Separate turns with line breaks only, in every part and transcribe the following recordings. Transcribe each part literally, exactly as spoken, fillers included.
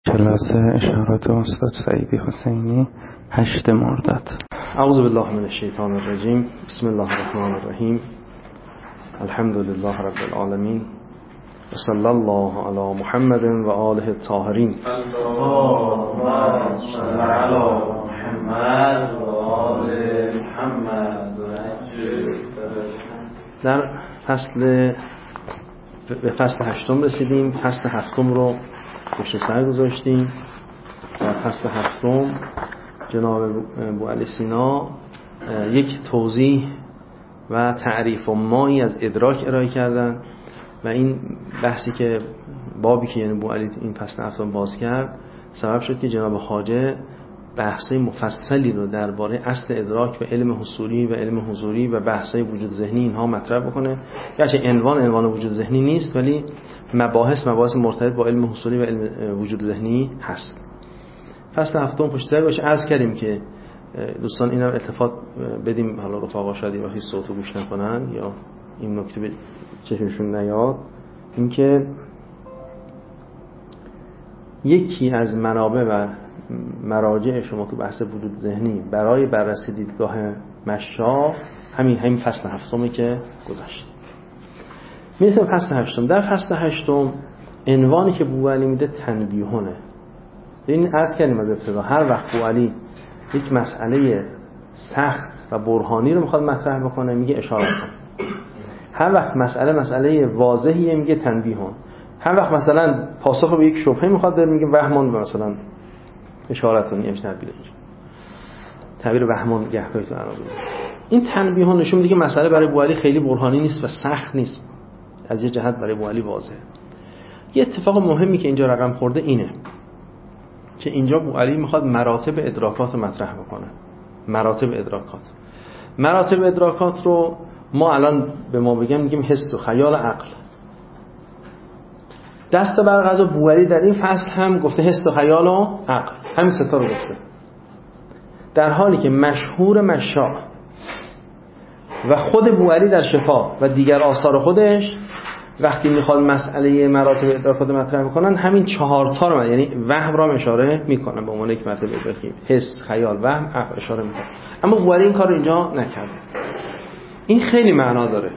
کلاس اشارات استاد سعیدی حسینی هشت مرداد.
اعوذ بالله من الشیطان الرجیم. بسم الله الرحمن الرحیم. الحمد لله رب العالمین و صلی الله علی محمد و آله الطاهرین.
اللهم صل علی محمد و آل محمد.
در فصل به فصل هشتم رسیدیم. فصل هفتم رو پشت سر گذاشتیم. در فصل هفتم جناب بوعلی سینا یک توضیح و تعریف و مایی از ادراک ارائه کردن و این بحثی که بابی که یعنی بوعلی این فصل هفتم باز کرد سبب شد که جناب خواجه بحثای مفصلی رو درباره اصل ادراک و علم حصولی و علم حضوری و بحثای وجود ذهنی اینها مطرح بکنه. گرچه عنوان عنوان وجود ذهنی نیست ولی مباحث مباحث مرتبط با علم حصولی و علم وجود ذهنی هست. فصل هفتم پشت سر باشه. عرض کردیم که دوستان اینم التفات بدیم، حالا رفقا شاید این وقتی صوتو گوش نکنن یا این نکته به چشمشون نیاد، اینکه یکی از منابع و مراجع شما تو بحث وجود ذهنی برای بررسی دیدگاه مشا همین همین فصل هفتمی که گذشت. میرسیم فصل هشتم. در فصل هشتم عنوانی که بوعلی میده تنبیهونه. این عرض کردیم از ابتدا هر وقت بوعلی یک مسئله سخت و برهانی رو میخواد مطرح بکنه میگه اشاره کن. هر وقت مسئله مسئله واضحیه میگه تنبیهون. هر وقت مثلا پاسخ به یک شبهه میخواد بده میگه وهمون، مثلا اشارتون یه تعبیر تعبیر وهمون گهگاهی تو عربی. این تنبیهون نشون میده که مسئله برای بوعلی خیلی برهانی نیست و سخت نیست، از یه جهت برای بوعلی واضحه. یه اتفاق مهمی که اینجا رقم خورده اینه که اینجا بوعلی میخواد مراتب ادراکات رو مطرح بکنه. مراتب ادراکات مراتب ادراکات رو ما الان به ما بگم میگیم حس و خیال عقل. دست بر قضا بوعلی در این فصل هم گفته حس و خیال و عقل، همین سه تا رو گفته، در حالی که مشهور مشاء و خود بوعلی در شفا و دیگر آثار خودش وقتی میخواد مسئله مراتب ادراکات مطرح میکنن همین چهار تا رو، یعنی وهم را اشاره میکنن به عنوان یک مرتبه ادراکی، حس، خیال، وهم، عقل اشاره میکنن. اما بوعلی این کار رو اینجا نکرده. این خیلی معنا داره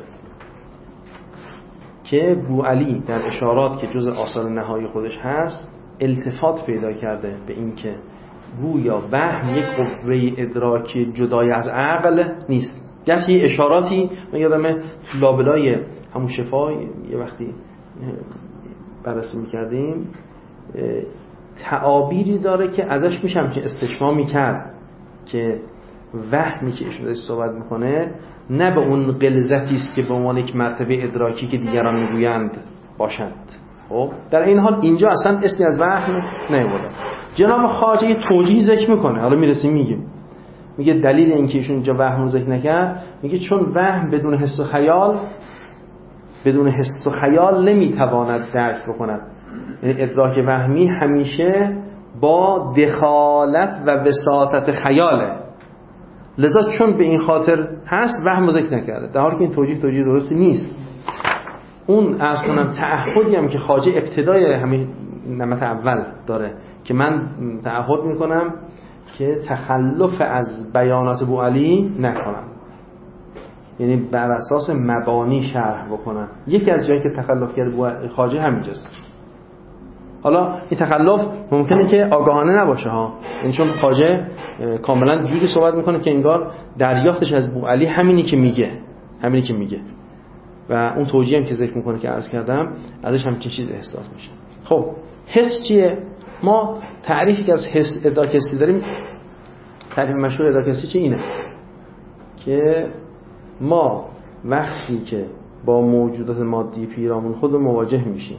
که بوعلی در اشارات که جز آثار نهایی خودش هست التفات پیدا کرده به این که گویا وهم یک قوه ادراکی جدای از عقل نیست. گرچه یه اشاراتی من یادمه تو لابلای همون شفا یه وقتی بررسی میکردیم تعابیری داره که ازش میشم که استشفا میکرد که وهمی که ایشون ازش صحبت میکنه نه به اون غلظتی است که به عنوان یک مرتبه ادراکی که دیگران میگویند باشند. خب در این حال اینجا اصلا اسمی از وهم نیورده. جناب خواجه یه توجیه ذکر میکنه، حالا میرسیم میگیم، میگه دلیل اینکه ایشون اینجا وهم رو ذکر نکرد میگه چون وهم بدون حس و خیال بدون حس و خیال نمیتواند درک بکند. یعنی ادراک وهمی همیشه با دخالت و وساطت خیاله، لذا چون به این خاطر هست وهم ذکر نکرده، در حالی که این توجیه توجیه درستی نیست. اون از کنم تعهدی هم که خواجه ابتدای همین نمط اول داره که من تعهد میکنم که تخلف از بیانات بوعلی نکنم، یعنی بر اساس مبانی شرح بکنم. یکی از جایی که تخلف کرده خواجه همینجاست. حالا این تخلف ممکنه که آگاهانه نباشه ها، یعنی چون خواجه کاملا جوری صحبت میکنه که انگار دریافتش از بوعلی همینی که میگه همینی که میگه و اون توجیه هم که ذکر میکنه که عرض کردم ازش همچین چیز احساس میشه. خب حس چیه؟ ما تعریفی که از حس ادراک حسی داریم، تعریف مشهور ادراک حسی چیه؟ اینه که ما وقتی که با موجودات مادی پیرامون خود مواجه میشیم،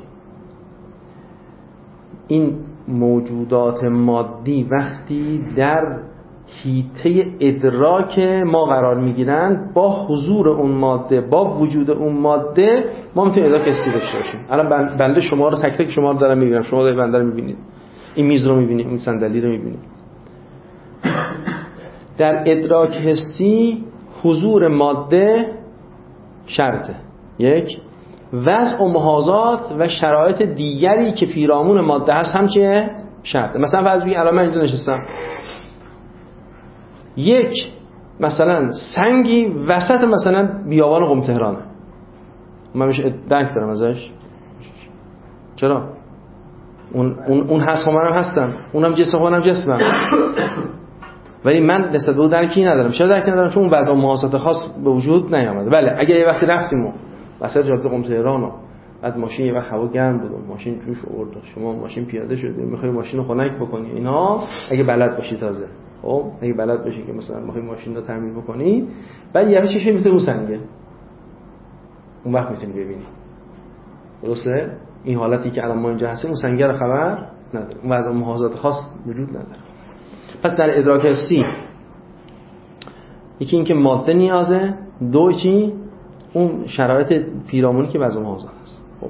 این موجودات مادی وقتی در حیطه ادراک ما قرار میگیرن، با حضور اون ماده، با وجود اون ماده ما میتونیم ادراک حسی داشته باشیم. الان بنده شما رو تک تک شما رو دارم میبینم، شما دارید بنده رو میبینید، این میز رو میبینید، این صندلی رو میبینید. در ادراک حسی حضور ماده شرطه. یک، وضع و محاذات و شرایط دیگری که پیرامون ماده هست هم چیه؟ شرط. مثلا فرض بگید الان من اینجا نشستم، یک مثلا سنگی وسط مثلا بیابان قم تهرانه، من میشه درک دارم ازش. چرا؟ اون اون اون هست و منم هستم، اونم جسم و منم جسمم، ولی من نسبت به اون درکی ندارم. چرا درکی ندارم؟ چون اون وضع و محاسات خاص به وجود نیامده. بله اگه یه وقتی رفتیم و وسط جاده قم تهران و بعد ماشین یه وقت هوا گرم بود و ماشین جوش آورد، شما ماشین پیاده شدی میخوای ماشین رو خنک بکنی اینا، اگه بلد باشی تازه، خب اگه بلد باشی که مثلا میخوای ماشین رو تعمیر بکنی، بعد یه چیزی میتونه اون سنگه، اون وقت میتونی ببینی. درسته؟ این حالتی که الان ما اینجا هستیم اون سنگه رو خبر نداره، اون وضع محاسات خاص وجود نداره. پس در ادراک حسی یکی این که ماده نیازه، دو چی؟ اون شرایط پیرامونی که وضع محاسات هست. خب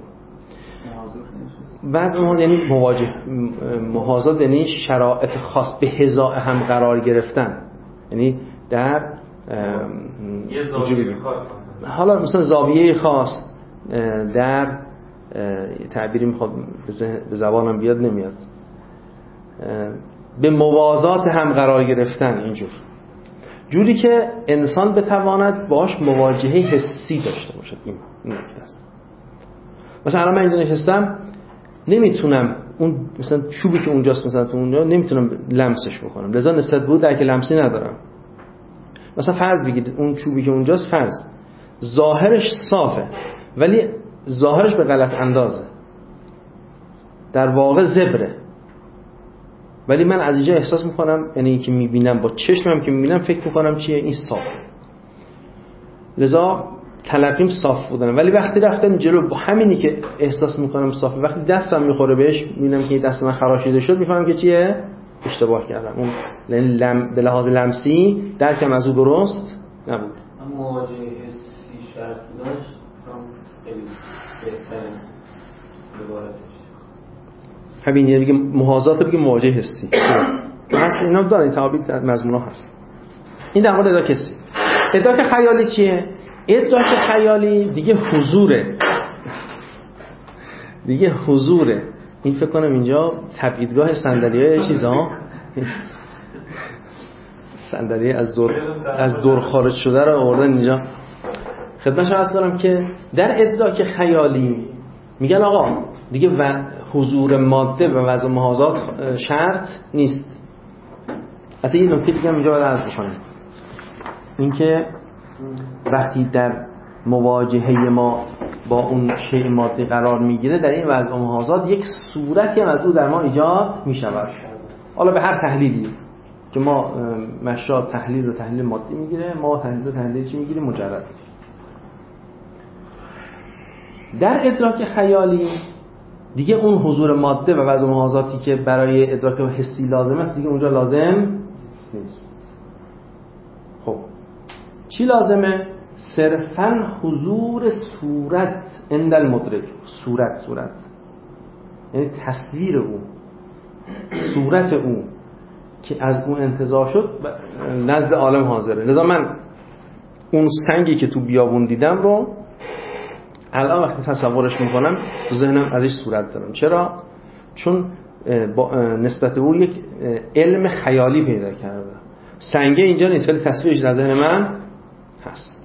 وضع محاسات یعنی مواجه، محاسات یعنی شرایط خاص به هزار هم قرار گرفتن، یعنی در
یه زاویه خاص،
حالا مثلا زاویه خاص در تعبیری میخواد به زبانم بیاد نمیاد، به موازات هم قرار گرفتن، اینجور جوری که انسان بتواند باش مواجهه حسی داشته باشد. این نکته است. مثلا الان من اینجا نشستم، نمیتونم اون مثلا چوبی که اونجاست مثلا تو اونجا نمیتونم لمسش بکنم، لذا نسبت به اون درک لمسی ندارم. مثلا فرض بگید اون چوبی که اونجاست فرض ظاهرش صافه ولی ظاهرش به غلط اندازه، در واقع زبره، ولی من از اینجا احساس میکنم، یعنی این که میبینم با چشمم که میبینم فکر میکنم چیه این صافه، لذا تلقیم صاف بودن. ولی وقتی رفتم جلو با همینی که احساس میکنم صافه، وقتی دستم میخوره بهش میبینم که دست من خراشیده شد، میفهمم که چیه اشتباه کردم. اون لم... به لحاظ لمسی درکم از او درست نبود.
مواجهه حسی شرط داشت خیلی بهتره عبارتش.
همین یعنی بگه محاذات بگه مواجهه حسی هست. اینا دارن تعابیر در مضمون ها هست. این در مورد ادراک حسی. ادراک خیالی چیه؟ ادراک خیالی دیگه حضوره، دیگه حضوره. این فکر کنم اینجا تبعیدگاه صندلی‌های چیزا صندلی از دور از دور خارج شده رو آوردن اینجا. خدمتش عرض دارم که در ادراک خیالی میگن آقا دیگه و حضور ماده و وضع محاذات شرط نیست. حتی یه نکته دیگه اینجا باید عرض بکنم، این که وقتی در مواجهه ما با اون شیء مادی قرار میگیره، در این وضع محاذات یک صورتی هم از او در ما ایجاد میشود. حالا به هر تحلیلی که ما مشروع تحلیل رو تحلیل مادی میگیره، ما تحلیل رو تحلیل چی میگیریم؟ مجرد. در ادراک خیالی دیگه اون حضور ماده و وضع محاذاتی که برای ادراک حسی لازم است دیگه اونجا لازم نیست. خب چی لازمه؟ صرفاً حضور صورت عند المدرک. صورت صورت یعنی تصویر او، صورت او که از اون انتزاع شد نزد عالم حاضره. لذا من اون سنگی که تو بیابون دیدم رو الان وقتی تصورش میکنم تو ذهنم ازش صورت دارم. چرا؟ چون با نسبت به او یک علم خیالی پیدا کردم. سنگه اینجا نیست ولی تصویرش در ذهن من هست.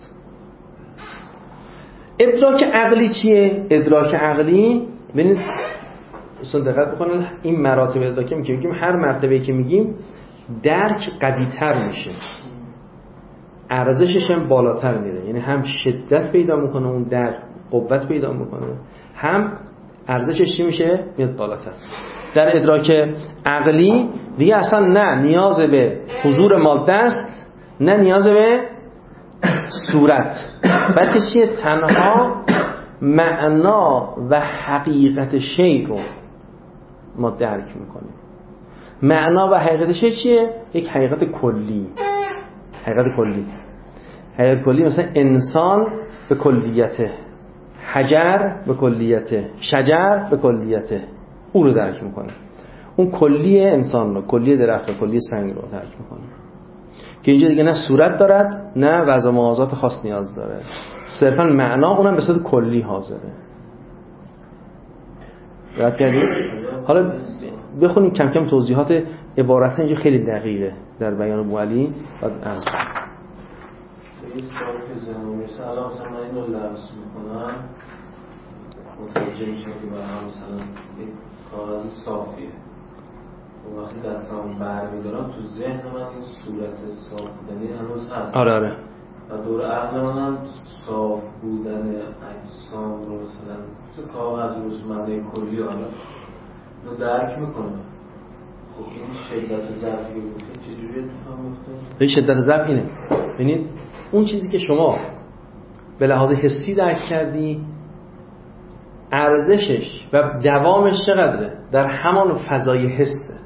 ادراک عقلی چیه؟ ادراک عقلی ببینید اصلا دقت بکنید این مراتب ادراکی که میگیم هر مرتبه‌ای که میگیم درک قوی‌تر میشه، ارزشش هم بالاتر میره، یعنی هم شدت پیدا میکنه اون درک، قوت پیدا میکنه، هم ارزشش چی میشه؟ میاد بالاتر. در ادراک عقلی دیگه اصلا نه نیاز به حضور ماده است نه نیاز به صورت، بلکه چیه؟ تنها معنا و حقیقت شیء رو ما درک میکنیم. معنا و حقیقت شیء چیه؟ یک حقیقت کلی. حقیقت کلی حقیقت کلی مثلا انسان به کلیته، حجر به کلیته، شجر به کلیته، او رو درک میکنه. اون کلی انسان رو، کلی درخت رو، کلی سنگ رو درک میکنه که اینجا دیگه نه صورت دارد نه وضع محاذات خاص نیاز داره، صرفا معنا اونم به صورت کلی حاضره. رد کردیم. حالا بخونیم کم کم توضیحات عبارت اینجا خیلی دقیقه در بیان ابوعلی. بعد از
یه سوال که ذهنم میرسه الان مثلا من اینو لمس میکنم متوجه میشم که برای مثلا یک کاغذ صافیه و وقتی دستم برمیدارم تو ذهن من این صورت صاف بودنی هنوز هست.
آره آره
و دور عقل منم صاف بودن اجسام رو مثلا تو کاغذ رو معنی کلی حالا رو درک میکنم. خب این شدت ضعفی که گفتید چجوری اتفاق میفته؟
این شدت ضعف اینه. ببینید اون چیزی که شما به لحاظ حسی درک کردی ارزشش و دوامش چقدره؟ در همان فضای حسه.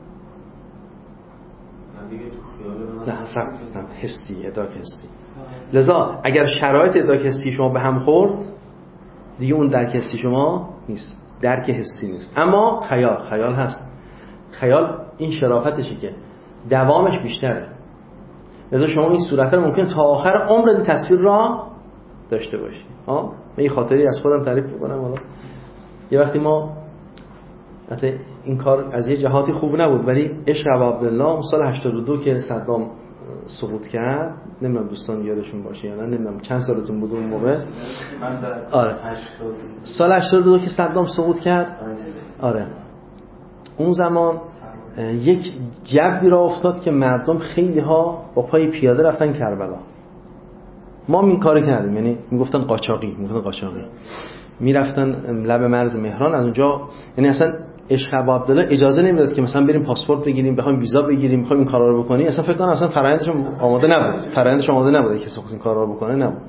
نه حسب حسی، ادراک حسی. لذا اگر شرایط ادراک حسی شما به هم خورد دیگه اون درک حسی شما نیست، درک حسی نیست. اما خیال، خیال هست. خیال این شرافتشه که دوامش بیشتره. لذا شما این صورت رو ممکن تا آخر عمر این تصویر را داشته باشید. ها من این خاطری از خودم تعریف می‌کنم. حالا یه وقتی ما حتی این کار از یه جهاتی خوب نبود ولی عشق ابا عبدالله سال هشتاد و دو که صدام سقوط کرد، نمیدونم دوستان یادشون باشه یا نه، نمیدونم چند سالتون بود اون موقع. آره سال هشتاد و دو که صدام سقوط کرد. آره اون زمان یک جبی را افتاد که مردم خیلی ها با پای پیاده رفتن کربلا. ما این کار کردیم، یعنی میگفتن قاچاقی، میگفتن قاچاقی میرفتن لب مرز مهران. از اونجا یعنی اصلا عشق ابا عبدالله اجازه نمیداد که مثلا بریم پاسپورت بگیریم، بخوایم ویزا بگیریم، بخوایم این کارا رو بکنیم. اصلا فکر کنم اصلا فرآیندش آماده نبود، فرآیندش آماده نبود که کسی این کارا رو بکنه، نبود.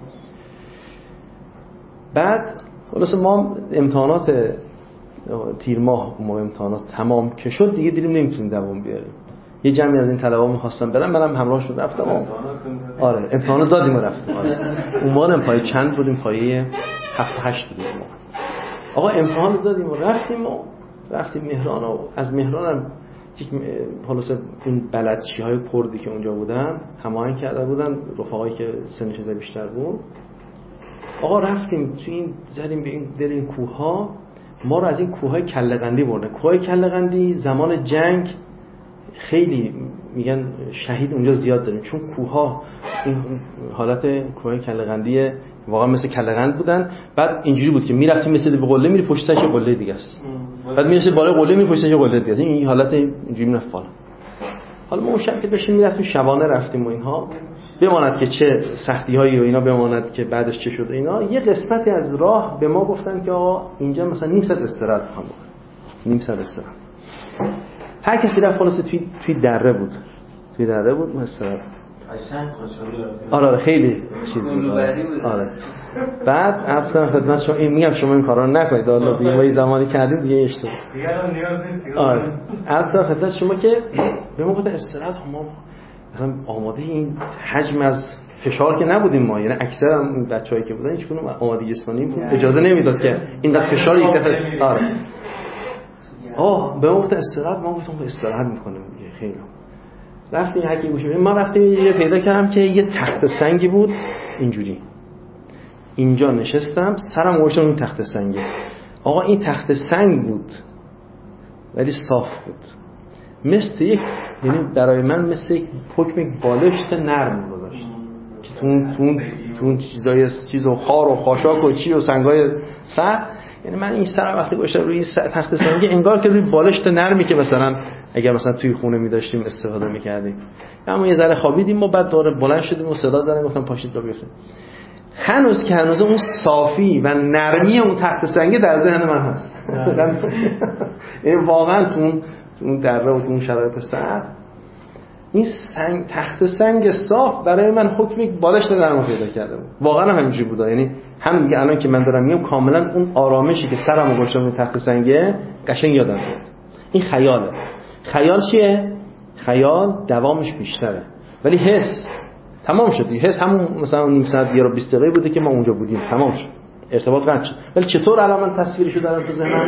بعد خلاص ما امتحانات تیر ماه ما امتحانات تمام که شد دیگه دیدیم نمیتونیم دوام بیاریم. یه جمعی از این طلبا می‌خواستن برن، منم همراهشون رفتم. آره امتحانات دادیم و رفتیم. آره اون موقع پای چند بودیم؟ پای هفت هشت بودیم. آقا امتحان دادیم و رفتیم و رفتیم مهران و از مهران هم خلاص این بلدشی‌های کردی که اونجا بودن هماهنگ کرده بودن، رفقایی که سنش از بیشتر بود. آقا رفتیم تو این زدیم به این دل این کوه‌ها. ما رو از این کوه‌های کله‌قندی بردن. کوه‌های کله‌قندی زمان جنگ خیلی میگن شهید اونجا زیاد داریم، چون کوه‌ها این حالت کوه‌های کله‌قندی واقعا مثل کله‌قند بودن. بعد اینجوری بود که میرفتیم مثل به قله میری پشت سرش قله دیگه است، بعد میرسه بالای قله میری پشت سرش قله دیگه است. این حالت اینجوری میرفت بالا. حالا ما اون شب که داشتیم میرفتیم شبانه رفتیم و اینها، بماند که چه سختی‌هایی و اینا بماند که بعدش چه شد اینا. یه قسمتی از راه به ما گفتن که آقا اینجا مثلا نیم ساعت استراحت بکنید، نیم ساعت استراحت. هر کسی رفت خلاص توی توی دره بود، توی دره بود استراحت. آره آره خیلی چیز بود. آره بعد اصلا خدمت شما این میگم شما این کارا رو نکنید، حالا دیگه ما زمانی کردیم دیگه اشتباه. دیگه الان نیاز نیست. آره اصلا خدمت شما که به ما گفت استراحت، ما مثلا آماده این حجم از فشار که نبودیم ما، یعنی اکثر هم بچه‌هایی که بودن هیچ کدوم آماده جسمانی اجازه نمیداد که این دفعه فشار یک دفعه. آره آه به ما گفت استراحت، ما گفتم استراحت می‌کنیم دیگه. خیلی رفتیم هر کی گوشه ما رفتیم یه پیدا کردم که یه تخت سنگی بود اینجوری، اینجا نشستم سرم گذاشتم این تخت سنگی. آقا این تخت سنگ بود ولی صاف بود، مثل یک، یعنی برای من مثل یک حکم بالشت نرم گذاشت که تو اون تو اون چیزای چیزو خار و خاشاک و چی و سنگای سر. یعنی من این سر وقتی گذاشتم روی این تخت سنگی انگار که روی بالشت نرمی که مثلا اگر مثلا توی خونه می داشتیم استفاده می‌کردیم. اما یه ذره خوابیدیم و بعد دوباره بلند شدیم و صدا زدن گفتم پاشید را بیفتیم. هنوز که هنوز اون صافی و نرمی اون تخت سنگی در ذهن من هست. یعنی واقعا تو اون تو اون دره و تو اون شرایط سرد این سنگ تخت سنگ صاف برای من حکم یک بالشت نرم پیدا کرده بود. واقعا هم همینجوری بود. یعنی هم میگه الان که من دارم میگم کاملا اون آرامشی که سرمو گذاشتم روی تخت سنگه قشنگ یادم میاد. این خیاله. خیال چیه؟ خیال دوامش بیشتره ولی حس تمام شد. حس همون مثلا نیم ساعت یا بیست دقیقه بوده که ما اونجا بودیم، تمام شد، ارتباط قطع شد. ولی چطور الان من تصویرشو دارم تو ذهنم؟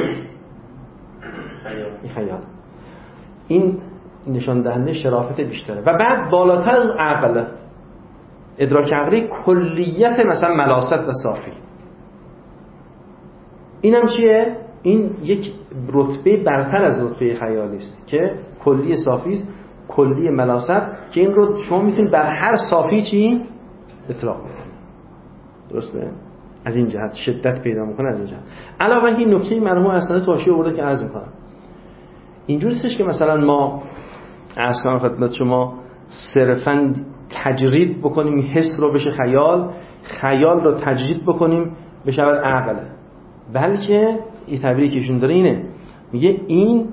این خیال. این نشان دهنده شرافت بیشتره. و بعد بالاتر از عقل، ادراک عقلی کلیت مثلا ملاست و صافی. اینم چیه؟ این یک رتبه برتر از رتبه خیالی است که کلی صافی است، کلی ملاست، که این رو شما میتونید بر هر صافی چی اطلاق کنید. درسته؟ از این جهت شدت پیدا میکنه. از این جهت علاوه بر این نکته مرحوم حسن تواشی آورده که عرض میکنم اینجوری هستش که مثلا ما عرض کنم خدمت شما صرفاً تجرید بکنیم حس رو بشه خیال، خیال رو تجرید بکنیم بشه عقل، بلکه این تعبیری که ایشون داره اینه، میگه این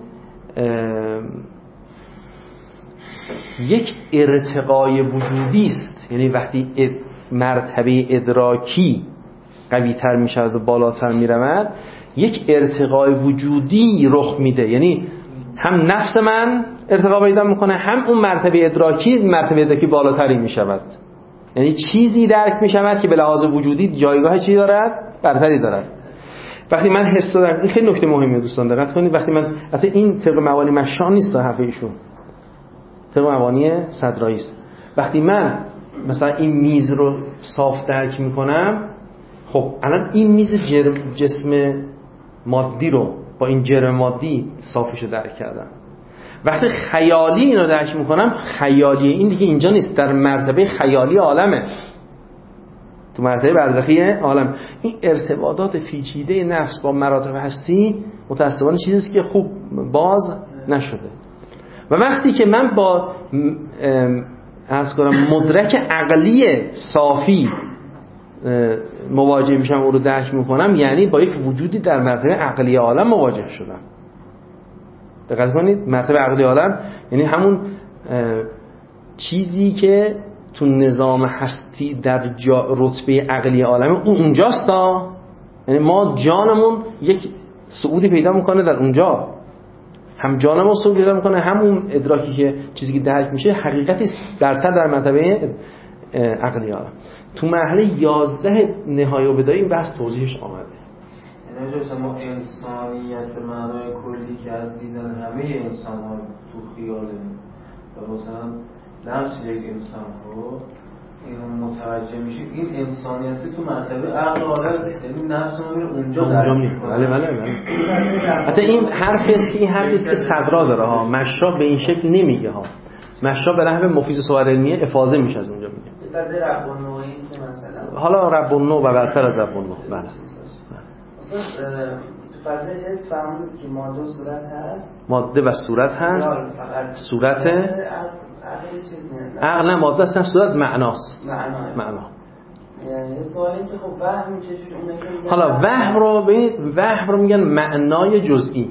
یک ارتقای وجودی است. یعنی وقتی مرتبه ادراکی قوی تر می شود و بالاتر می رود، یک ارتقای وجودی رخ میده. یعنی هم نفس من ارتقا پیدا میکنه، هم اون مرتبه ادراکی مرتبه ادراکی بالاتری می شود. یعنی چیزی درک می شود که به لحاظ وجودی جایگاه چی دارد؟ برتری دارد. وقتی من حس دارم، این خیلی نکته مهمه دوستان دقت کنید، وقتی من حتی این طبق مبانی مشان نیست حرف ایشون، طبق مبانی صدرایی است. وقتی من مثلا این میز رو صاف درک میکنم، خب الان این میز جرم جسم مادی رو با این جرم مادی صافش رو درک کردم. وقتی خیالی اینو درک میکنم، خیالی این دیگه اینجا نیست، در مرتبه خیالی عالمه، تو مرتبه برزخی عالم. این ارتباطات پیچیده نفس با مراتب هستی متأسفانه چیزیست که خوب باز نشده. و وقتی که من با عرض کنم مدرک عقلی صافی مواجه میشم، او رو درک میکنم، یعنی با یک وجودی در مرتبه عقلی عالم مواجه شدم. دقت کنید، مرتبه عقلی عالم یعنی همون چیزی که تو نظام هستی در رتبه عقلی عالم اون اونجاست. یعنی ما جانمون یک صعودی پیدا میکنه در اونجا، هم جانمون صعود پیدا میکنه، هم اون ادراکی که چیزی که درک میشه حقیقتی است درتر در مرتبه عقلی عالم. تو مرحله یازده نهایی و بدایی این بحث توضیحش آمده.
یعنی مثلا ما انسانیت به معنای کلی که از دیدن همه انسان ها تو خیالمون و مثلا نفس یک انسان ها اینو متوجه میشیم، این انسانیت تو مرتبه عقل عالم، یعنی نفس ما میره اونجا درک میکنه.
بله بله بله. حتی این حرف است که این حرف است که صدرا داره ها، مشرا به این شکل نمیگه ها. مشرا به نحو مفیز صور علمیه افاضه میشه از اونجا میگه.
فاز رب النوعی که مثلا
حالا رب النوع و برتر از رب النوع. بله.
مثلا تو فاز حس فهمید که ماده و صورت هست.
ماده و صورت هست. صورت عقل نه ماده است، صورت معناست.
معنا.
معنا.
یعنی سوالی که خب وهم چجوری اون که
حالا وهم رو ببینید، وهم رو میگن معنای جزئی.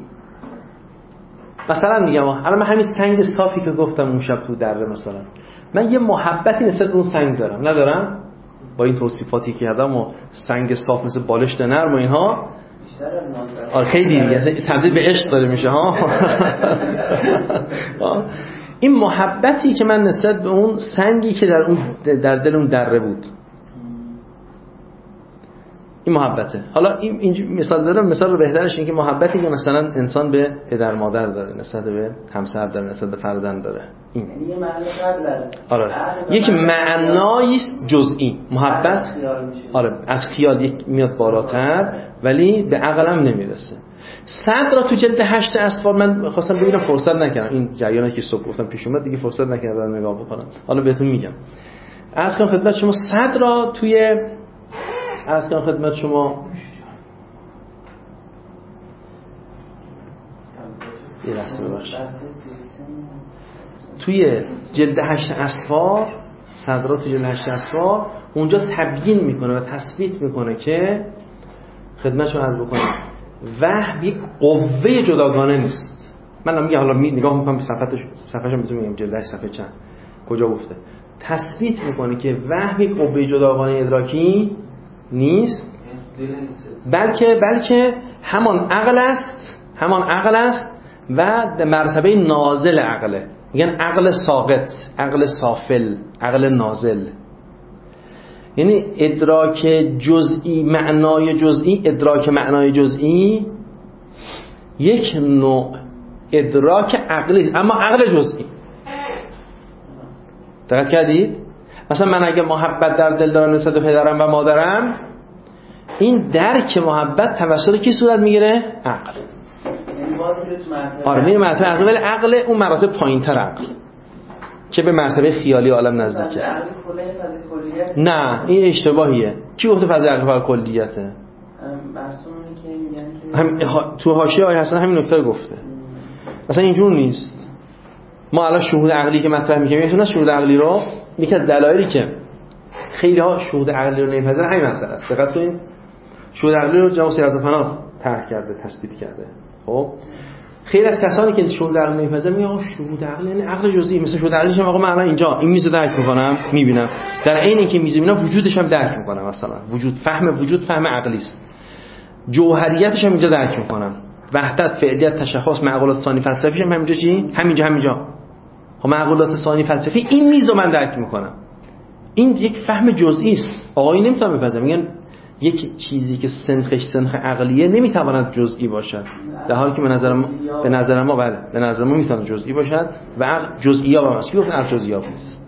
مثلا میگم الان من همین سنگ صافی که گفتم اون شب تو دره، مثلا من یه محبتی نسبت به اون سنگ دارم، ندارم؟ با این توصیفاتی که کردم و سنگ صاف مثل بالشت نرم و اینها
بیشتر از ناظر.
آره خیلی دیگه تبدیل به عشق داره میشه ها. این محبتی که من نسبت به اون سنگی که در اون در دل اون دره بود، این محبته. حالا این اینجوری مثال دارم، مثال بهترش اینه که محبتی که مثلا انسان به پدر مادر داره، نسبت به همسر داره، نسبت به فرزند داره، این
یعنی یه معنی قبل از
آره یک معنایی است جزئی. محبت آره از خیال یک میاد بالاتر ولی به عقلم نمیرسه. صد را تو جلد هشت اسفار من خواستم ببینم، فرصت نکردم، این جریانی که صبح گفتم پیش اومد دیگه فرصت نکردم نگاه بکنم، حالا بهتون میگم. عرض کنم خدمت شما صد را توی عرض کنم خدمت شما یه لحظه ببخشید، توی جلد هشت اسفار صدرا توی جلد هشت اسفار اونجا تبیین میکنه و تثبیت میکنه که خدمت شما عرض بکنم وهم یک قوه جداگانه نیست. من میگم حالا می نگاه میکنم به صفحهش صفحه‌ش میتونم میگم جلد هشت صفحه چند کجا گفته، تثبیت میکنه که وهم یک قوه جداگانه ادراکی نیست، بلکه بلکه همان عقل است، همان عقل است و در مرتبه نازل عقله. میگن عقل ساقط، عقل سافل، عقل نازل. یعنی ادراک جزئی، معنای جزئی، ادراک معنای جزئی یک نوع ادراک عقلی، اما عقل جزئی. دقت کردید؟ مثلا من اگه محبت در دل دارم نسبت به پدرم و مادرم، این درک محبت توسط کی صورت میگیره؟ عقل.
یعنی باز میره تو مرتبه
آره میره مرتبه عقل، ولی عقل اون مراتب پایین‌تر عقل که به مرتبه خیالی عالم نزدیکه.
عقل کلی فاز کلیت.
نه این اشتباهیه. کی گفته فاز عقل فاز کلیته؟
مرسومونی که میگن که
هم تو حاشیه آیه حسن همین نکته گفته. اصلا اینجور نیست. ما الان شهود عقلی که مطرح می‌کنیم، یعنی شهود عقلی رو یکی از دلایلی که خیلی ها شهود عقلی رو نمی‌پذیرن همین مسئله است. دقت کنید. شهود عقلی رو جناب سید اعظم‌پناه طرح کرده، تثبیت کرده. خب خیلی از کسانی که شهود عقلی نمی‌پذیرن میگن شهود عقلی یعنی عقل جزئی، مثل شهود عقلی که آقا من الان اینجا این میز رو درک می‌کنم، می‌بینم. در عین اینکه میز می‌بینم وجودش هم درک می‌کنم، مثلا وجود فهم وجود فهم عقلی است. جوهریتش هم اینجا درک می‌کنم. وحدت، فعلیت، تشخص، معقولات ثانی فلسفیش هم همینجا چی؟ همینجا همینجا. خب معقولات ثانی فلسفی این میز رو من درک می‌کنم. این یک فهم جزئی است. آقایی نمی‌تونن بپذیرن، میگن یک چیزی که سنخش سنخ عقلیه نمیتواند جزئی باشد، در حالی که به نظر ما به نظر ما بله به نظر ما میتونه جزئی باشد و عقل جزئیاب هم است. کی گفت عقل جزئیاب نیست؟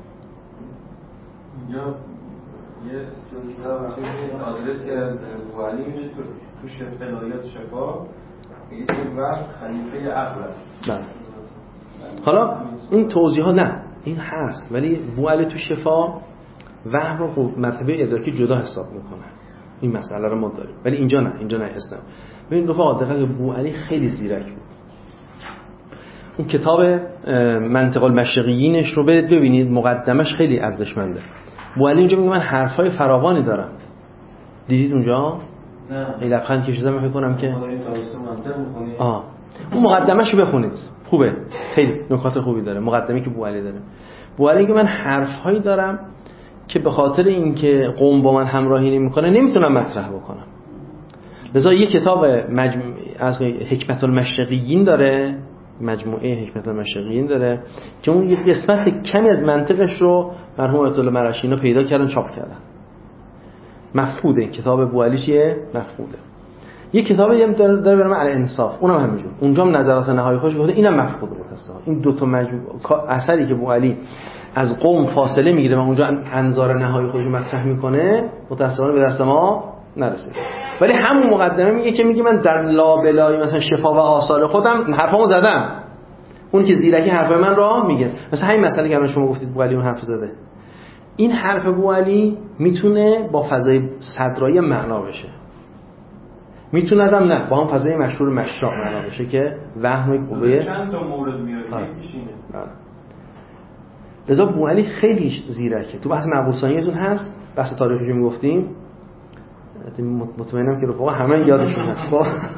اینجا یه جزئیاب آدرسی از والی میشه تو توش فلایات شفا میگه که وقت خلیفه عقل است.
بله. حالا این توضیحات نه این هست، ولی بوعلی تو شفا وهم رو مرتبه ادراکی جدا حساب میکنه. این مسئله رو ما داریم، ولی اینجا نه، اینجا نه اصلا. ببین رفقا دقیقاً بوعلی خیلی زیرک بود. اون کتاب منطق المشرقیینش رو برید ببینید، مقدمش خیلی ارزشمنده. بوعلی اینجا میگه من حرفای فراوانی دارم. دیدید اونجا؟
نه.
این لبخند کشیدم فکر کنم که
ما این تاریخ منطق می‌خونیم.
آه. اون مقدمه‌شو بخونید. خوبه. خیلی نکات خوبی داره. مقدمه‌ای که بوعلی داره. بوعلی که من حرفایی دارم که به خاطر اینکه قوم با من همراهی نمی‌کنه نمیتونم مطرح بکنم. لذا یه کتاب مجموعه از حکمت المشرقیین داره، مجموعه حکمت المشرقیین داره که اون یه قسمت کمی از منطقش رو مرحوم آیت الله مرعشی اینا پیدا کردن چاپ کردن. مفقوده کتاب بوعلی چیه؟ مفقوده. یه کتابی هم داره داره برام الانصاف، اونم همینجور. اونجا هم نظرات نهایی خودش گفته اینم مفقوده متأسفانه. این دو تا مجموعه اثری که بوعلی از قوم فاصله میگیره و اونجا انظار نهایی خودش رو مطرح میکنه متأسفانه به دست ما نرسید. ولی همون مقدمه میگه که میگه من در لابلای مثلا شفا و آثار خودم حرفامو زدم. اون که زیرکی حرفای من رو میگه. مثلا همین مسئله که الان شما گفتید بوعلی اون حرف زده. این حرف بوعلی میتونه با فضای صدرایی معنا بشه. میتونه هم نه با هم فضای مشهور مشراق معنا بشه که وهم قوه
چند تا مورد میاره یکیش اینه.
لذا بوعلی خیلی زیرکه. تو بحث معقول ثانیتون هست، بحث تاریخی که میگفتیم مطمئنم که رفقا همه یادشون هست.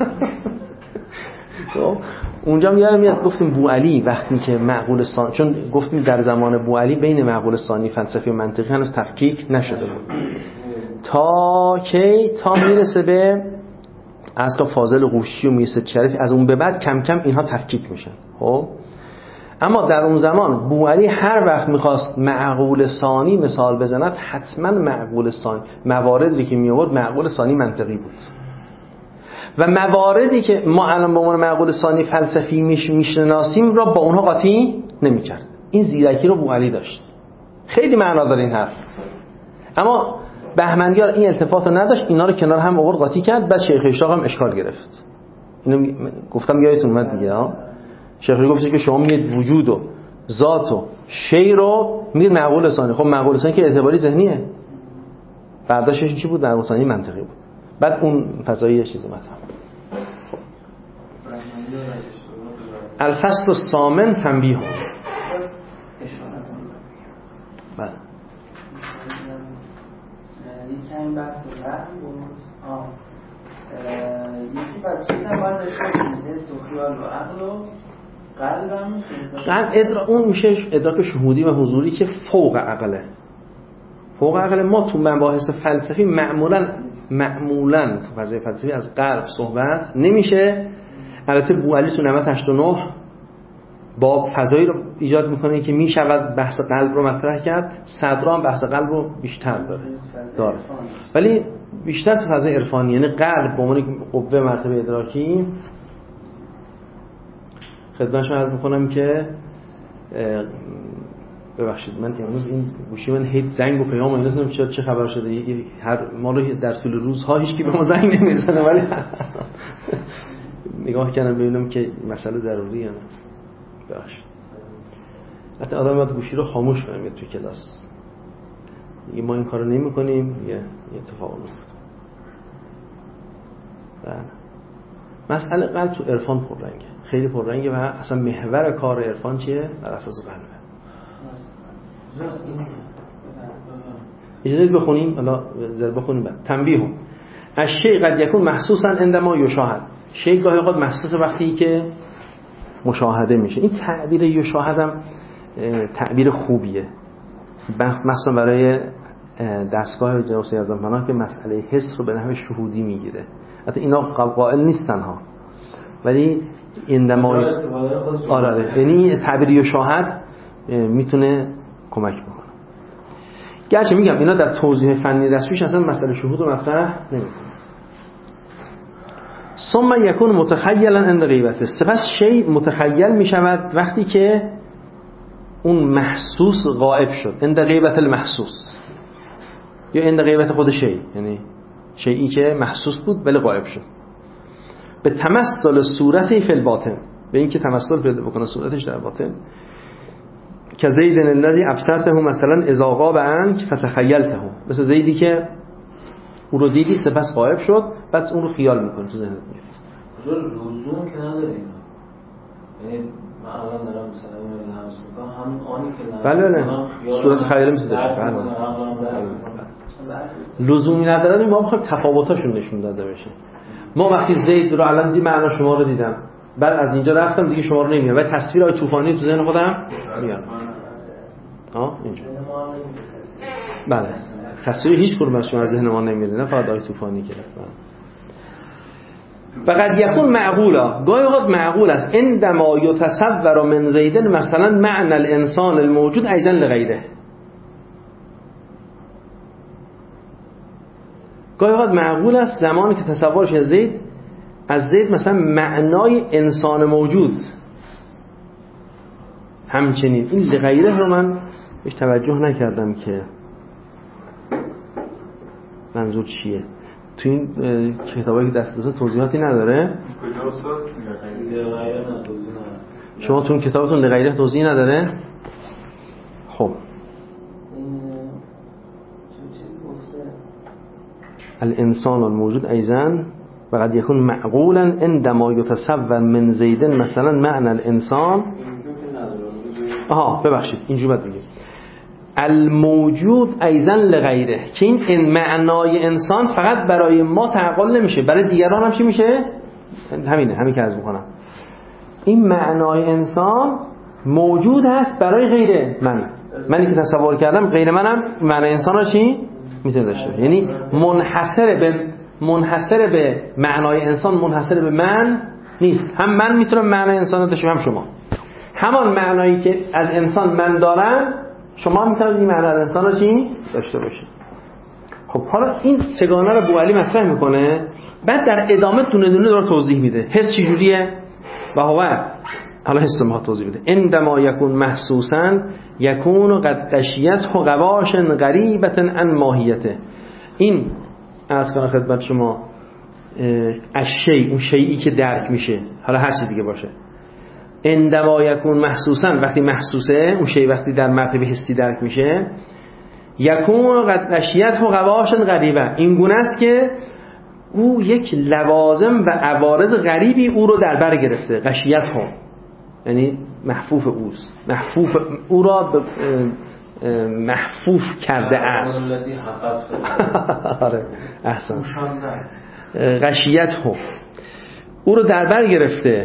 خب اونجا میاد میاد گفتیم بوعلی وقتی که معقول ثانی، چون گفتیم در زمان بوعلی بین معقول ثانی فلسفی و منطقی هنوز تفکیک نشده بود. تا کی تا میرسه به از که فاضل قوشی و میرسه شریف، از اون به بعد کم کم اینها تفکیک میشن. خب اما در اون زمان بوعلی هر وقت میخواست معقول ثانی مثال بزند حتما معقول ثانی مواردی که می آورد معقول ثانی منطقی بود و مواردی که ما الان به عنوان معقول ثانی فلسفی میش میشناسیم را با اونها قاطی نمیکرد. این زیرکی رو بوعلی داشت. خیلی معنا داره این حرف. اما بهمنیار این التفات رو نداشت، اینا رو کنار هم آورد قاطی کرد. بعد شیخ اشراق هم اشکال گرفت. اینو گفتم یادتون اومد دیگه ها. شیخ گفت که شما میگید وجود و ذات و شی رو میگید معقول ثانی. خب معقول ثانی که اعتباری ذهنیه. برداشتش چی بود؟ معقول ثانی منطقی بود. بعد اون فضایی یه چیزی مطرح. الفصل الثامن تنبیه. بله.
یکی این بحث رحم بود. آه. یکی پس چیز هم باید داشته باشیم حس و خیال و عقل و قلب هم
قلب ادراک اون میشه ادراک شهودی و حضوری که فوق عقله. فوق عقل ما تو مباحث فلسفی معمولا معمولا تو فضای فلسفی از قلب صحبت نمیشه. البته بوعلی تو نمط هشتاد و نه با فضایی رو ایجاد میکنه که میشود بحث قلب رو مطرح کرد. صدرا هم بحث قلب رو بیشتر داره داره ولی بیشتر تو فضای عرفانی، یعنی قلب به عنوان قوه مرتبه ادراکی. خدمتشون عرض میکنم که ببخشید من امروز این گوشی من هیچ زنگ و پیام نمیدونم چه چه خبر شده، هر ما رو در طول روزها هیچ کی به ما زنگ نمیزنه، ولی نگاه کردم ببینم که مسئله ضروریه نه. ببخشید حتی آدم باید گوشی رو خاموش کنه توی کلاس. دیگه ما این کارو نمی‌کنیم، یه اتفاق میفته. مسئله قلب تو عرفان پررنگه، خیلی پررنگه و اصلا محور کار عرفان چیه؟ بر اساس قلبه. اجازه بخونیم، حالا زر بخونیم بعد. تنبیه الشیء قد یکون محسوسا عندما یشاهد. شیء گاهی اوقات محسوس وقتی که مشاهده میشه. این تعبیر یشاهد هم تعبیر خوبیه، مثلا برای دستگاه جناس اعظم پناه که مسئله حس رو به نحو شهودی میگیره. حتی اینا قائل نیستن ها، ولی عندما آره یعنی تعبیر یشاهد میتونه کمک بکنه. گرچه میگم اینا در توضیح فنی دستویش اصلا مسئله شهود رو مطرح نمیکنه. ثم یکون متخیلا عند غیبته. سپس شیء متخیل میشود وقتی که اون محسوس غائب شد. عند غیبت المحسوس یا عند غیبت خود شیء، یعنی شیئی که محسوس بود ولی غائب شد. به تمثل صورتی فی الباطن، به این که تمثل پیدا بکنه صورتش در باطن. که زید الذی ابصرته مثلا اذا غاب عنک فتخیلته، مثل زیدی که او رو دیدی سپس غائب شد بعد اون رو خیال میکنه تو ذهنت میاد.
لزوم که نداره اینا، یعنی من الان دارم مثلا این لمس میکنم هم آنی که
بله بله صورت خیالی میشه داشته. لزومی نداره. ما میخوایم تفاوتاشون نشون داده بشه. ما وقتی زید رو الان دی معنا شما رو دیدم، بعد از اینجا رفتم دیگه شما رو نمیاد و تصویر آی طوفانی تو ذهن خودم میاد. ها اینجا بله تصویر هیچ کدوم از شما از ذهن ما نمیره، نه فقط آی طوفانی که فقط یکون معقولا. گاهی اوقات معقول است عندما یتصور من زید مثلا معنی الانسان الموجود ایضا لغیره. گاهی اوقات معقول است زمانی که تصورش از زید از زید مثلا معنای انسان موجود. همچنین این لغیره رو من بهش توجه نکردم که منظور چیه. تو این کتابایی که دست داشته توضیحاتی نداره. شما تو این کتابتون لغیره توضیح نداره؟ خب الانسان الموجود ایضا وقد یکون معقولا عندما یتصور من زید مثلا معنی الانسان. آها ببخشید اینجوری باید بگیم الموجود ایضا لغیره، که این معنای انسان فقط برای ما تعقل نمیشه، برای دیگران هم چی میشه؟ همینه، همین که عرض میکنم. این معنای انسان موجود هست برای غیر من. منی که تصور کردم غیر منم معنای انسان رو چی میتونه داشته باشه. یعنی منحصر به منحصر به معنای انسان منحصر به من نیست. هم من میتونم معنای انسان رو داشته هم شما. همان معنایی که از انسان من دارم شما میتونید این معنی از انسان رو چی داشته باشید. خب حالا این سگانه رو بوعلی مطرح میکنه، بعد در ادامه دونه دونه داره توضیح میده. حس چجوریه؟ و هو حالا حس ما توضیح میده. عندما یکون محسوسا یکون قد غشیته غواش غریبه عن ماهیته. این از کنه خدمت شما الشیء، اون شیئی که درک میشه، حالا هر چیزی که باشه. عندما یکون محسوسا وقتی محسوسه، اون شیء وقتی در مرتبه حسی درک میشه، یکون قد غشیته غواش غریبه، این گونه است که او یک لوازم و عوارض غریبی او رو در بر گرفته. غشیته یعنی محفوف اوست، محفوف او را محفوف کرده است. آره احسن. غشیته او رو در بر گرفته.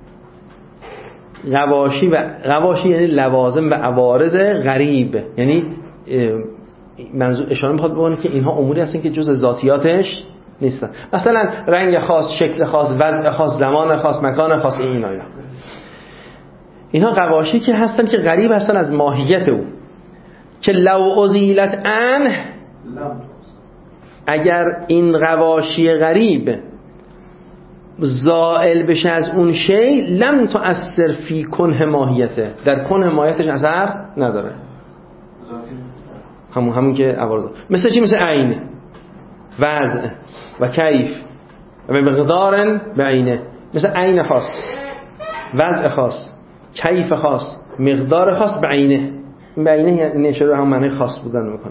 غواشی و غواشی یعنی لوازم و عوارض غریب، یعنی منظور اشاره میخواد بکنه که اینها اموری هستن که جز ذاتیاتش نیستن. مثلا رنگ خاص، شکل خاص، وضع خاص، زمان خاص، مکان خاص، این اینا اینها غواشی که هستن که غریب هستن از ماهیت او، که لو ازیلت عنه، اگر این غواشی غریب زائل بشه از اون شی، لم تؤثر فی کنه ماهیته، در کنه ماهیتش اثر نداره. همون همون که عوارض مثل چی؟ مثل عین، وضع و کیف و مقدار بعینه. مثل عین خاص، وضع خاص، کیف خاص، مقدار خاص بعینه. بعینه یعنی اشاره به همون معنی خاص بودن میکنه.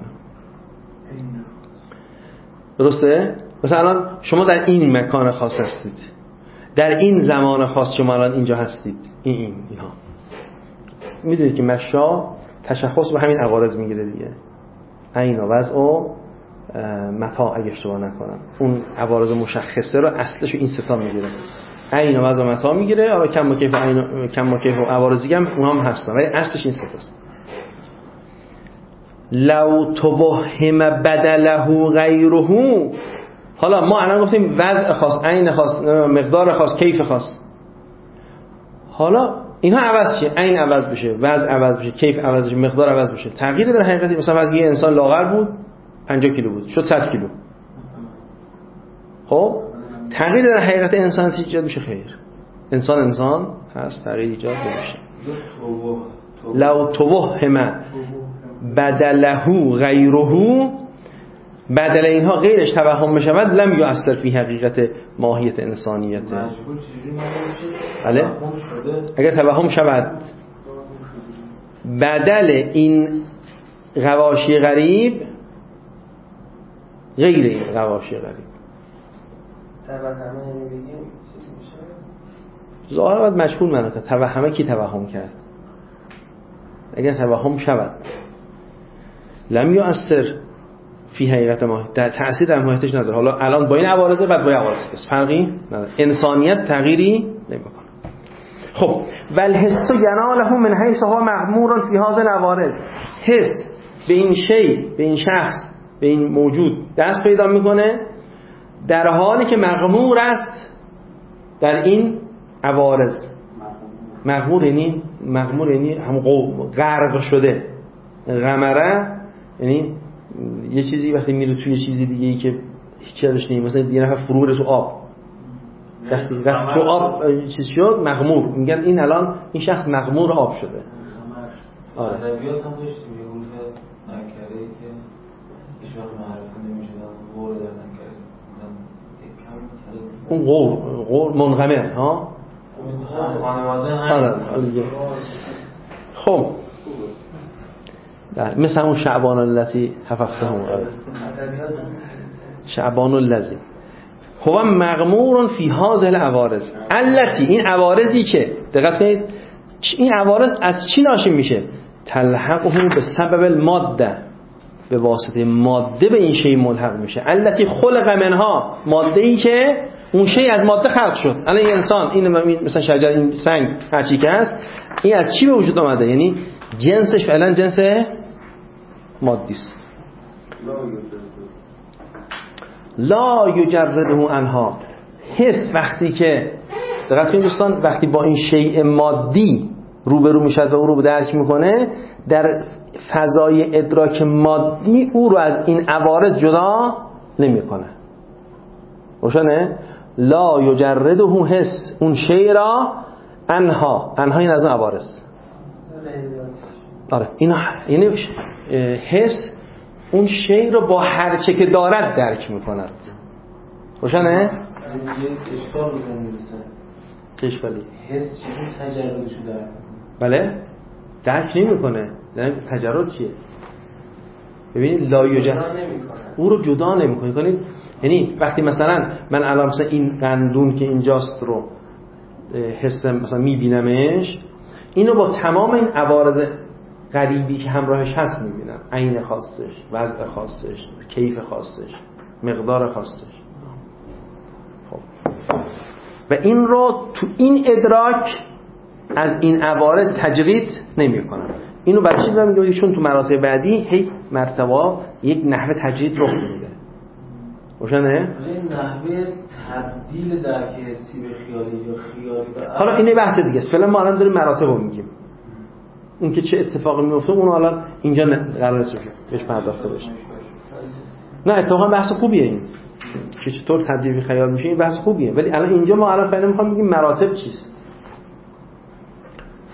درسته؟ مثلا الان شما در این مکان خاص هستید، در این زمان خاص شما الان اینجا هستید، این این اینها. میدونید که مشا تشخص به همین عوارض میگیره دیگه، عین و وضع و متا اگه اشتباه نکنم. اون عوارض مشخصه رو اصلش این سه تا میگیره، عین و وضع و متا میگیره. حالا کم و کیف و عین کم و کیف و عوارض دیگه هم اونها هم هستن، ولی اصلش این سه تاست. لو تبهم بدله غیره. حالا ما الان گفتیم وضع خاص، عین خاص، مقدار خاص، کیف خاص. حالا اینها عوض شه، عین عوض بشه، وضع عوض بشه، کیف عوض بشه، مقدار عوض بشه. تغییر در حقیقتی مثلا وزن یه انسان لاغر بود پنجاه کیلو بود شد صد کیلو. خب تغییر در حقیقت انسان ایجاد میشه؟ خیر، انسان انسان هست، تغییر ایجاد نمیشه. لو توهم بدله غیره، بدل اینها غیرش توهم بشود، لم یؤثر فی حقیقت ماهیت انسانیت. بله اگر توهم شود بدل این غواشی غریب غیر این غواشی غریب،
توهمه بگیم چیزی میشه؟
ظاهر باید مشغول مناطق. توهمه کی توهم کرد؟ اگر توهم شود لم یؤثر فی حقیقت ماهیت، در تأثیر در ماهیتش نداره. حالا الان با این عوارض بعد با این عوارض کس فرقی نداره، انسانیت تغییری نمیکنه. خب والحس یناله من حیث هو مغمور فی هذا العوارض. حس به این شی، به این شخص، به این موجود دست پیدا میکنه در حالی که مغمور است در این عوارض. مغمور یعنی مغمور یعنی هم غرق شده. غمره یعنی یه چیزی وقتی میره توی چیزی دیگه ای که هیچ ازش نیست، مثلا یه نفر فرو تو آب، وقتی وقتی تو آب چیز شد مغمور، میگن این الان این شخص مغمور آب شده.
آره ادبیات هم داشتیم یه حروف نکره‌ای که هیچ وقت معرفی نمی‌شدن، غور در نکره
اون غور غور منغمر ها
خانواده هم.
خب مثل همون شعبان التی حفظته هم شعبان الذی هو مغمور فی هذه العوارض التی. این عوارضی که دقت کنید این عوارض از چی ناشی میشه؟ تلحقه به سبب الماده، به واسطه ماده به این شی ملحق میشه. التی خلق منها، ماده ای که اون شی از ماده خلق شد. الان این انسان این مثلا شجر، این سنگ، هر چی که هست این از چی به وجود آمده؟ یعنی جنسش فعلا جنس مادی است. لا یجرده عنها. حس وقتی که دقت کنید دوستان، وقتی با این شیء مادی روبرو میشه و او رو درک میکنه، در فضای ادراک مادی او رو از این عوارض جدا نمیکنه. روشنه؟ لا یجرده حس، اون شیء را عنها، عنها این از اون عوارض. آره اینا یعنی حس اون شی رو با هر چه که دارد درک میکند. روشنه؟
یه اشکال بزن میرسه.
چه اشکالی؟
حس چیزی تجردشو درک
بله؟ درک نمیکنه. تجرد چیه؟ ببینید لا یجرد او رو جدا نمیکنه. کنید یعنی وقتی مثلا من الان مثلا این قندون که اینجاست رو حس مثلا میبینمش، اینو با تمام این عوارض غریبی که همراهش هست میبینم. عین خاصش، وضع خاصش، کیف خاصش، مقدار خاصش. خب و این رو تو این ادراک از این عوارض تجرید نمی کنم. اینو برای چی دارم میگم؟ چون تو مراتب بعدی هی مرتبه یک نحوه تجرید رخ میده. روشنه؟
این نحوه تبدیل درک حسی به خیالی یا خیالی به
حالا اینه بحث دیگه است. فعلا ما الان داریم مراتب رو میگیم. اون که چه اتفاقی میفته اون الان اینجا قرار نیست بهش پرداخته بشه. نه اتفاقا بحث خوبیه این که چطور تبدیل به خیال میشه، این بحث خوبیه. ولی الان اینجا ما الان فعلا میخوام بگیم مراتب چیست.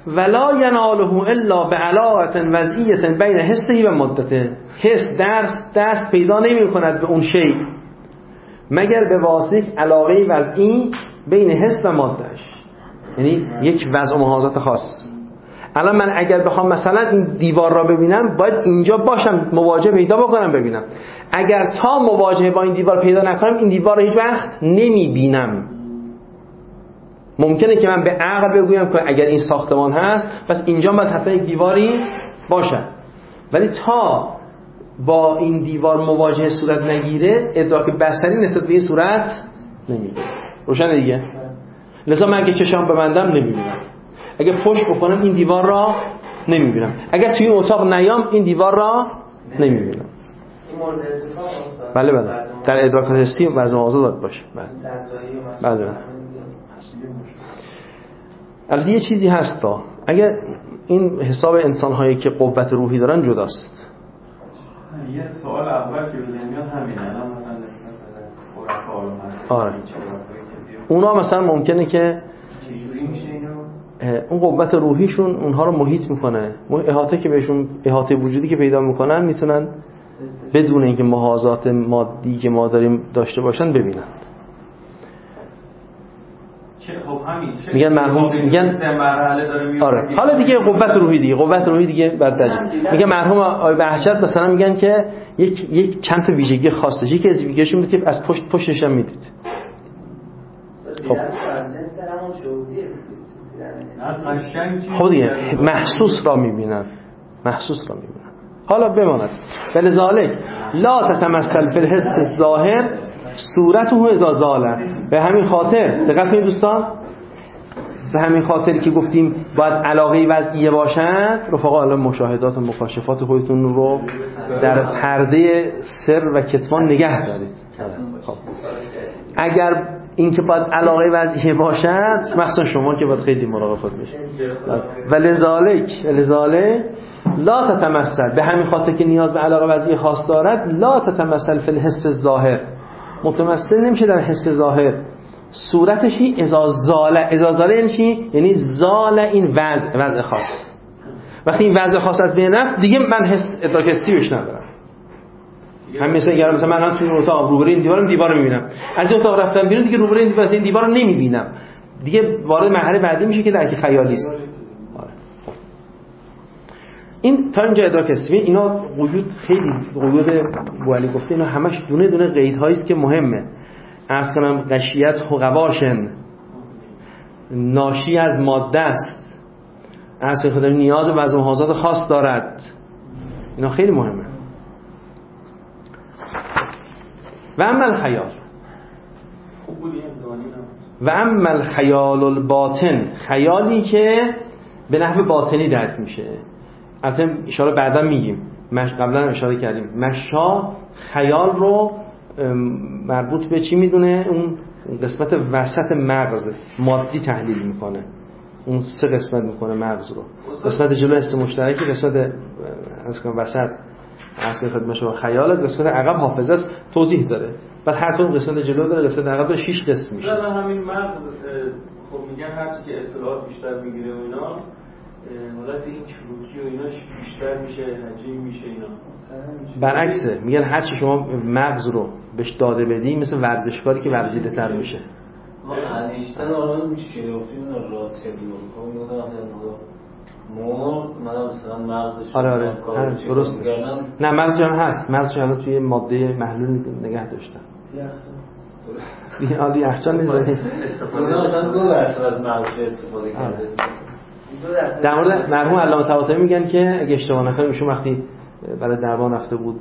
ولا یناله الا بعلاقه وضعیه بین حسه و مدته. حس دست دست پیدا نمی کند به اون شی مگر به واسطه علاقه وضعی بین حس و مادهش، یعنی یک وضع و محاذات خاص. الان من اگر بخوام مثلا این دیوار را ببینم باید اینجا باشم مواجهه پیدا بکنم ببینم. اگر تا مواجهه با این دیوار پیدا نکنم این دیوار رو هیچ وقت نمیبینم. ممکنه که من به عقل بگویم که اگر این ساختمان هست پس اینجا باید حتی یک دیواری باشد، ولی تا با این دیوار مواجهه صورت نگیره ادراک بصری نسبت به این صورت نمیگیره. روشنه دیگه؟ لذا من اگه چشام ببندم نمیبینم، اگه پشت بکنم این دیوار را نمیبینم، اگر توی این اتاق نیام این دیوار را نمیبینم.
این مورد اتفاق است.
بله بله در ادراک حسی وضع آزاد باشه. بله بله بله. البته یه چیزی هست تا اگر این حساب انسان‌هایی که قوت روحی دارن جداست.
یه سوال اول که بودم میاد همینه، الان مثلا نسبت به عرفا رو هست.
آره. اونا مثلا ممکنه که
چجوری میشه اینو؟
اون قوت روحیشون اونها رو محیط میکنه، اون احاطه که بهشون احاطه وجودی که پیدا میکنن میتونن بدون اینکه محاذات مادی که ما داریم داشته باشن ببینن.
خب همین
میگن مرحوم میگن آره حالا دیگه قوت روحی دیگه قوت روحی دیگه بعد درجه میگه مرحوم آقای بهجت مثلا میگن که یک یک چند تا ویژگی خاصه، یکی از ویژگیاشون بود که از پشت پشتش هم میدید. خب خب دیگه محسوس را میبینن، محسوس را میبینن. حالا بماند ولذالک لا تتمثل فی الحس الظاهر صورته اذا زال. به همین خاطر دقت کنید دوستان، به همین خاطر که گفتیم باید علاقه وضعیه باشد، رفقا الان مشاهدات و مکاشفات خودتون رو در پرده سر و کتمان نگه دارید. خب اگر این که باید علاقه وضعیه باشد، مخصوصا شما که باید خیلی مراقب خود باشید. ولذالک ولذالک لا تتمثل، به همین خاطر که نیاز به علاقه وضعیه خاص دارد، لا تتمثل فی الحس الظاهر، متمثل نمیشه در حس ظاهر. صورتشی اذا زال. اذا زال یعنی چی؟ یعنی زال این وضع وضع خاص. وقتی این وضع خاص از بین رفت دیگه من حس ادراک حسی بهش ندارم. هم مثلا اگر مثلا من الان توی اتاق روبروی این دیوارم دیوار رو میبینم، از این اتاق رفتم بیرون دیگه روبروی این دیوار این دیوار رو نمیبینم، دیگه وارد مرحله بعدی میشه که درک خیالی است. این تا اینجا ادراک حسی. اینا وجود خیلی قیود بوالی گفته اینا همش دونه دونه قیدهایی است که مهمه. عرض کنم غشیت حقواشن ناشی از ماده است، عرض خودم نیاز به وضع محاذات خاص دارد. اینا خیلی مهمه. و اما الخیال و اما الخیال الباطن، خیالی که به نحو باطنی درک میشه. البته اشاره بعدا میگیم، مش قبلا اشاره کردیم مشا خیال رو مربوط به چی میدونه؟ اون قسمت وسط مغز مادی تحلیل میکنه، اون سه قسمت میکنه مغز رو. قسمت جلو حس مشترکی، قسمت از کنم وسط اصل خدمت شما خیالت، قسمت عقب حافظه است، توضیح داره. بعد هر طور قسمت جلو داره، قسمت عقب داره، شش قسم میشه.
مثلا همین مغز خب میگن هر چی که اطلاعات بیشتر میگیره و اینا حالت این چروکی و ایناش بیشتر میشه، حجیم میشه اینا.
برعکسه، میگن هر چی شما مغز رو بهش داده بدی مثل ورزشکاری که ورزیده تر میشه.
ما انیشتن آنها میشه گفتیم اون راست کردیم. خب میگم مثلا مور من مثلا مغزش
آره آره درست. نه مغزش هم هست، مغزش هم توی ماده محلول نگه داشتن. این عالی یخچال نیست.
استفاده مثلا دو درصد از مغز استفاده کرده.
در مورد مرحوم علامه طباطبایی میگن که اگه اشتباه نکنم ایشون وقتی برای دعوا رفته بود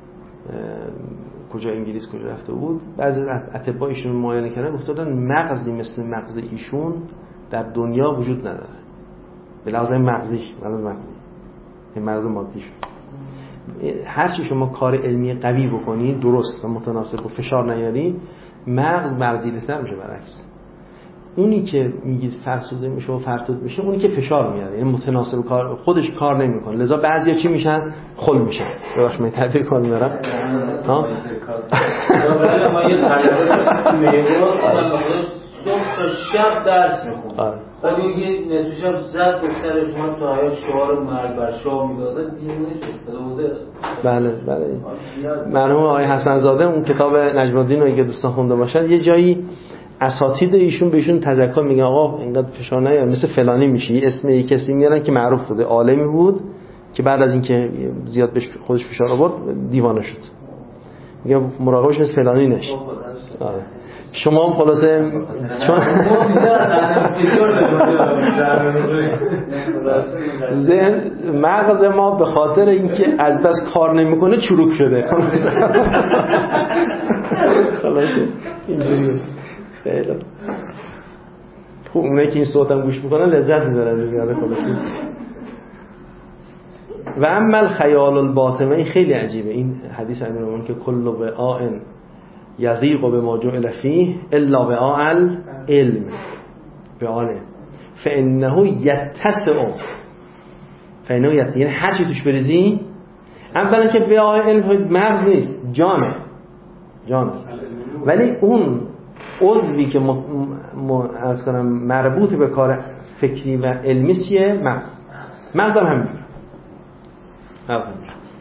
کجا انگلیس کجا رفته بود، بعضی از اطباء ایشون معاینه کردن گفتن مغزی مثل مغز ایشون در دنیا وجود نداره. به لحاظ مغزیش، مغز مغزی، این مغز مادیش. هر چی شما کار علمی قوی بکنید درست و متناسب و فشار نیاری، مغز ورزیده‌تر میشه. برعکس اونی که میگید فرسوده میشه و فرتود میشه، اونی که فشار میاره، یعنی متناسب کار خودش کار نمیکنه. لذا بعضیا چی میشن؟ خل میشن. ببخشید من تعبیر کار میارم. ها
ما یه طالب میگه صبح تا شب درس میخونه. خب یه نصفش هم زد دختر شما تو حیات شعار مرگ بر شاه میداده دیگه نشد.
بله بله. مرحوم آقای حسن زاده اون کتاب نجم الدین رو که دوستان خونده باشن یه جایی اساتید ایشون بهشون تذکر میگن آقا اینقدر فشار نیار مثل فلانی میشه. یه اسم یک کسی میارن که معروف بوده، عالمی بود که بعد از اینکه زیاد بهش خودش فشار آورد دیوانه شد. میگه مراقبش مثل فلانی نشه. آره. شما هم خلاصه چون ذهن مغز ما به خاطر اینکه از بس کار نمیکنه چروک شده. خلاصه اینجوریه. خیلی خوب. اونایی که این صوتم گوش میکنن لذت میبرن دیگه. خلاصه و اما الخیال الباطن، این خیلی عجیبه این حدیث امیرالمومنین که کل وعاء یضیق بما جعل فیه الا وعاء العلم وعاء فانه یتسع فانه یتسع، یعنی هر چی توش بریزی اولا که وعاء علم مغز نیست، جانه جانه، ولی اون عضوی که م... م... از کنم مربوط به کار فکری و علمی چیه؟ مغز. مغز هم همین مغز هم.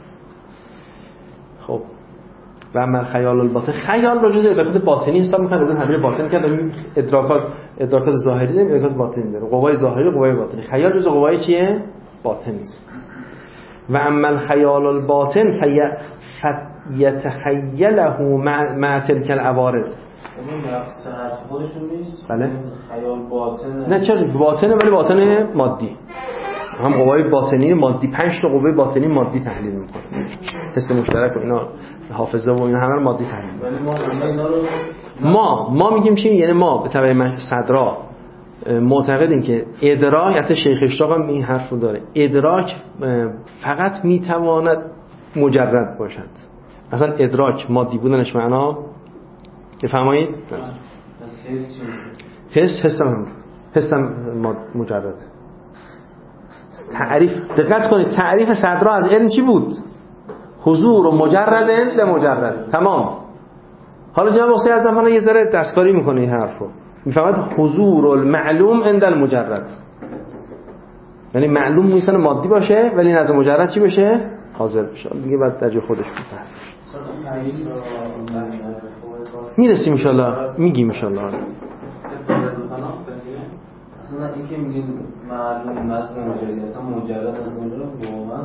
خب و من خیال الباطن، خیال رو جز ادراکات باطنی حساب می‌کنه. از این همه باطن کردن ادراکات ادراکات ظاهری نمیشه، ادراکات باطنی داره. قوای ظاهری، قوای باطنی. خیال جز قوای چیه؟ باطنی است. و اما الخیال الباطن فی فیتخیله مع تلک العوارض.
اون نفس خودشون نیست.
بله.
خیال باطن.
نه چرا باطنه، ولی باطن مادی. هم قوای باطنی مادی، پنج تا قوه باطنی مادی تحلیل می‌کنه. حس مشترک و اینا، حافظه و اینا همه رو مادی تحلیل می‌کنه. ما ما میگیم چی؟ یعنی ما به تبع صدرا معتقدیم که ادراک، حتی شیخ اشراق هم این حرف رو داره، ادراک فقط میتواند مجرد باشد. اصلا ادراک مادی بودنش معنا بفرمایید؟ حس حس هم حس هم مجرد. تعریف دقت کنید، تعریف صدرا از علم چی بود؟ حضور و مجرد لمجرد. تمام. حالا جناب اختی از دفعه یه ذره دستکاری میکنه این حرف رو، میفهمد حضور المعلوم عند المجرد، یعنی معلوم میتونه مادی باشه ولی نزد مجرد چی بشه؟ حاضر بشه. دیگه بعد در جای خودش میفهمه. میرسیم ان شاء الله، میگیم ان شاء الله.
اصلا این که میگین معلوم نزد مجرد، اصلا مجرد از مجرد واقعا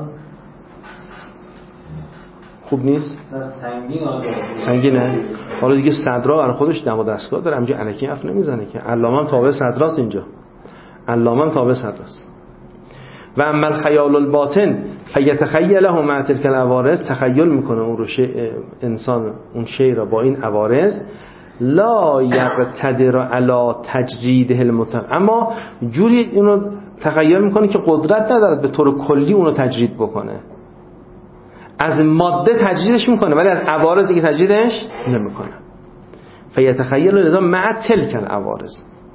خوب نیست؟
سنگین آده
سنگینه. حالا دیگه صدرا برای خودش دم و دستگاه داره، همینجا الکی حرف نمیزنه که. علامه هم تابع صدراست اینجا، علامه هم تابع صدراست. و اما الخیال الباطن فیتخیله مع تلک العوارض، تخیل میکنه اون رو شی... انسان اون شی را با این عوارض، لا یقتدر علی تجریده المطلق، اما جوری اینو تخیل میکنه که قدرت نداره به طور کلی اونو تجرید بکنه. از ماده تجریدش میکنه ولی از عوارضی که تجریدش نمیکنه. فیتخیل لذا مع تلک العوارض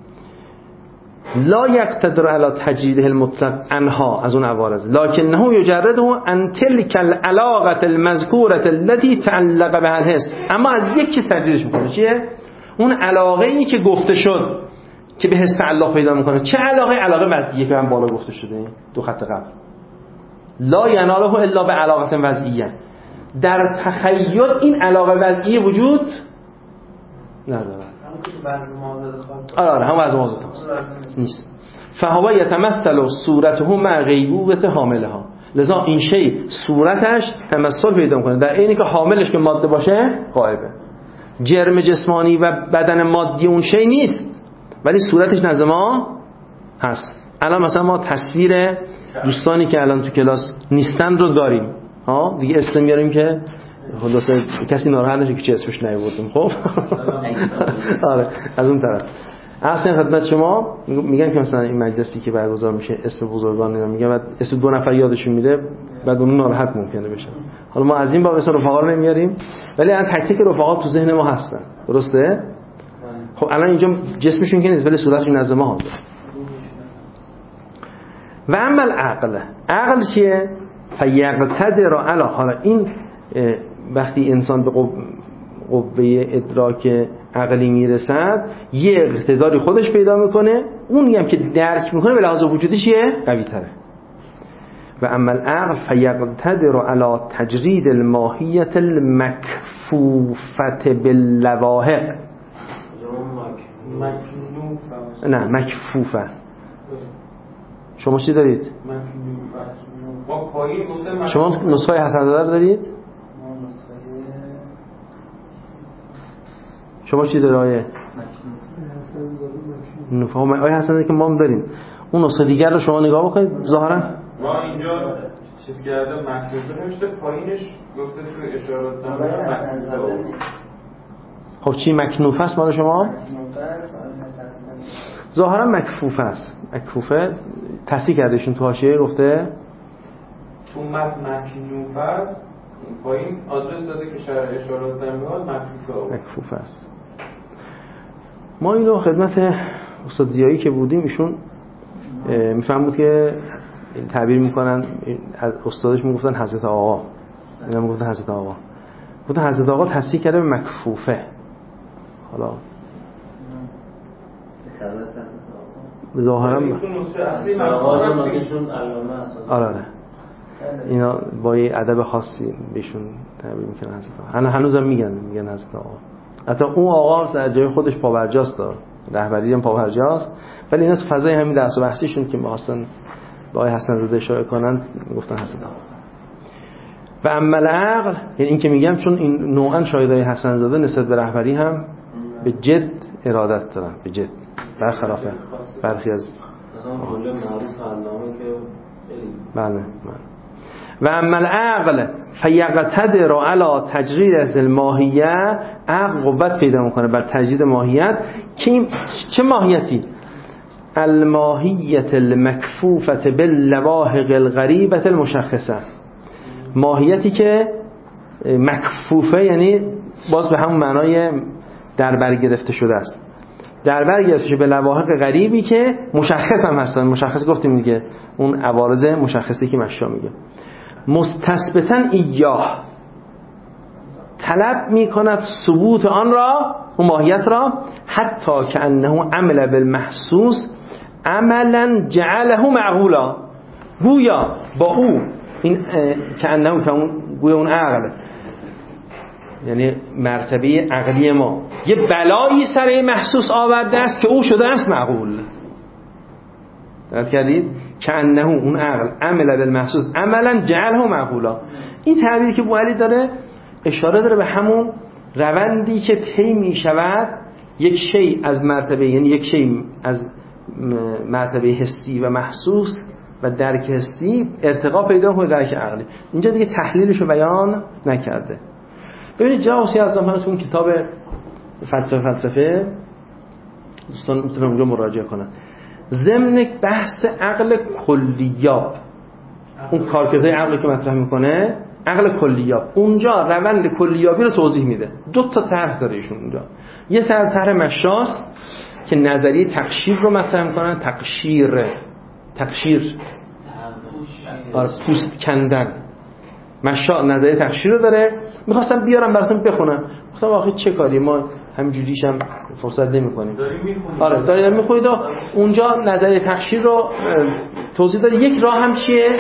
لا یقتدر علی تجریده المطلق انها، از اون عوارض، لکنه یجرده عن تلک العلاقه المذکوره التي تعلق بها الحس، اما از یک چیز تجریدش میکنه. چیه؟ اون علاقه ای که گفته شد که به حس تعلق پیدا میکنه. چه علاقه؟ علاقه وضعیه که من بالا گفته شده دو خط قبل. لا یناله الا به علاقه وضعیه. در تخیل این علاقه وضعیه وجود نداره. آره آره هم از موضوع خاص نیست. فهو یتمثل صورته مع غیبوبه حاملها، لذا این شی صورتش تمثل پیدا میکنه در اینی که حاملش که ماده باشه غایبه. جرم جسمانی و بدن مادی اون شی نیست ولی صورتش نزد ما هست. الان مثلا ما تصویر دوستانی که الان تو کلاس نیستن رو داریم، ها دیگه اسم میاریم که خلاصه کسی ناراحت نشه که چه اسمش نیاوردیم. خب آره از اون طرف اصلا خدمت شما میگن که مثلا این مجلسی که برگزار میشه اسم بزرگان اینا میگن، بعد اسم دو نفر یادشون میره بعد اون ناراحت ممکنه بشن. حالا ما از این باب اسم رفقا رو نمیاریم ولی از تک تک رفقا تو ذهن ما هستن، درسته؟ خب الان اینجا جسمشون که نیست ولی صورتشون نزد ما حاضر. و اما العقل، عقل چیه؟ فیقتدر علی، حالا این وقتی انسان به قوه ادراک عقلی میرسد یه اقتداری خودش پیدا میکنه، اونی هم که درک میکنه به لحاظ وجودی چیه؟ قوی تره. و اما العقل فیقتدر علی تجرید الماهیت المکفوفت باللواحق. نه مکفوفه. شما چی دارید؟ شما نسخه حسن زاده دارید؟ شما چی داره آیه؟ نفهم آیه حسن زاده که ما هم داریم. اون نسخه دیگر رو شما نگاه بکنید. ظاهرا
ما اینجا چیز کرده مکفوفه نوشته، پایینش گفته تو اشارات نامه مکفوفه.
خب چی مکنوفه است مال شما؟ ظاهرا مکفوفه است. مکفوفه تصحیح کردهشون تو حاشیه گفته
تو متن مکنوفه است، پایین آدرس داده که شرح اشارات نامه مکفوفه
مکفوفه است. ما اینو خدمت استاد زیایی که بودیم ایشون میفهم بود که تعبیر میکنن، از استادش میگفتن حضرت آقا، اینا میگفتن حضرت آقا، گفتن حضرت آقا تصحیح کرده به مکفوفه. حالا ظاهرا آره آره اینا با یه ادب خاصی بهشون تعبیر میکنن حضرت آقا. انا هنوزم میگن میگن حضرت آقا. حتی اون آقا در جای خودش پاورجاست، رهبری هم پاورجاست، ولی اینا تو فضای همین درس و بحثیشون که می‌خواستن با آقای حسن زاده اشاره کنن گفتن حسن آقا. و اما العقل یعنی این که میگم چون این نوعا شاهدای حسن زاده نسبت به رهبری هم به جد ارادت دارن، به جد، برخلاف برخی از
مثلا کل معروف علامه که
بله بله. و اما العقل فیقتدر علی تجرید الماهیه، عقل قوت پیدا میکنه بر تجرید ماهیت. که چه ماهیتی؟ الماهیت المکفوفه باللواحق الغریبه المشخصه، ماهیتی که مکفوفه یعنی باز به همون معنای در بر گرفته شده است، در بر گرفته شده به لواحق غریبی که مشخص هم هستن. مشخص گفتیم دیگه، اون عوارض مشخصی که مشا میگه. مستثبتا ایاه، طلب میکند ثبوت آن را، اون ماهیت را، حتی که انه عمل بالمحسوس عملا جعله معقولا، گویا با او این که انه که اون گویا اون عقل یعنی مرتبه عقلی ما یه بلایی سر محسوس آورده است که او شده است معقول. درک کردید؟ که انه اون عقل عمل بالمحسوس عملا جعله معقولا. این تعبیری که بوعلی داره اشاره داره به همون روندی که طی می شود یک شی از مرتبه، یعنی یک شی از مرتبه حسی و محسوس و درک حسی ارتقا پیدا کنه درک عقلی. اینجا دیگه تحلیلش رو بیان نکرده. ببینید جاوسی از زمان تو اون کتاب فلسفه فلسفه دوستان میتونن اونجا مراجعه کنن، ضمن بحث عقل کلیاب، اون کارکردهای عقلی که مطرح میکنه عقل کلیاب، اونجا روند کلیابی رو توضیح میده. دو تا طرح داره ایشون اونجا. یه طرح طرح مشاست که نظریه تقشیر رو مطرح میکنن، تقشیر تقشیر آره پوست کندن. مشا نظریه تقشیر رو داره. میخواستم بیارم براتون بخونم، گفتم آخه چه کاری، ما همینجوریش هم فرصت نمی‌کنیم. آره دارید میخونید. اونجا نظریه تقشیر رو توضیح داره. یک راه هم چیه؟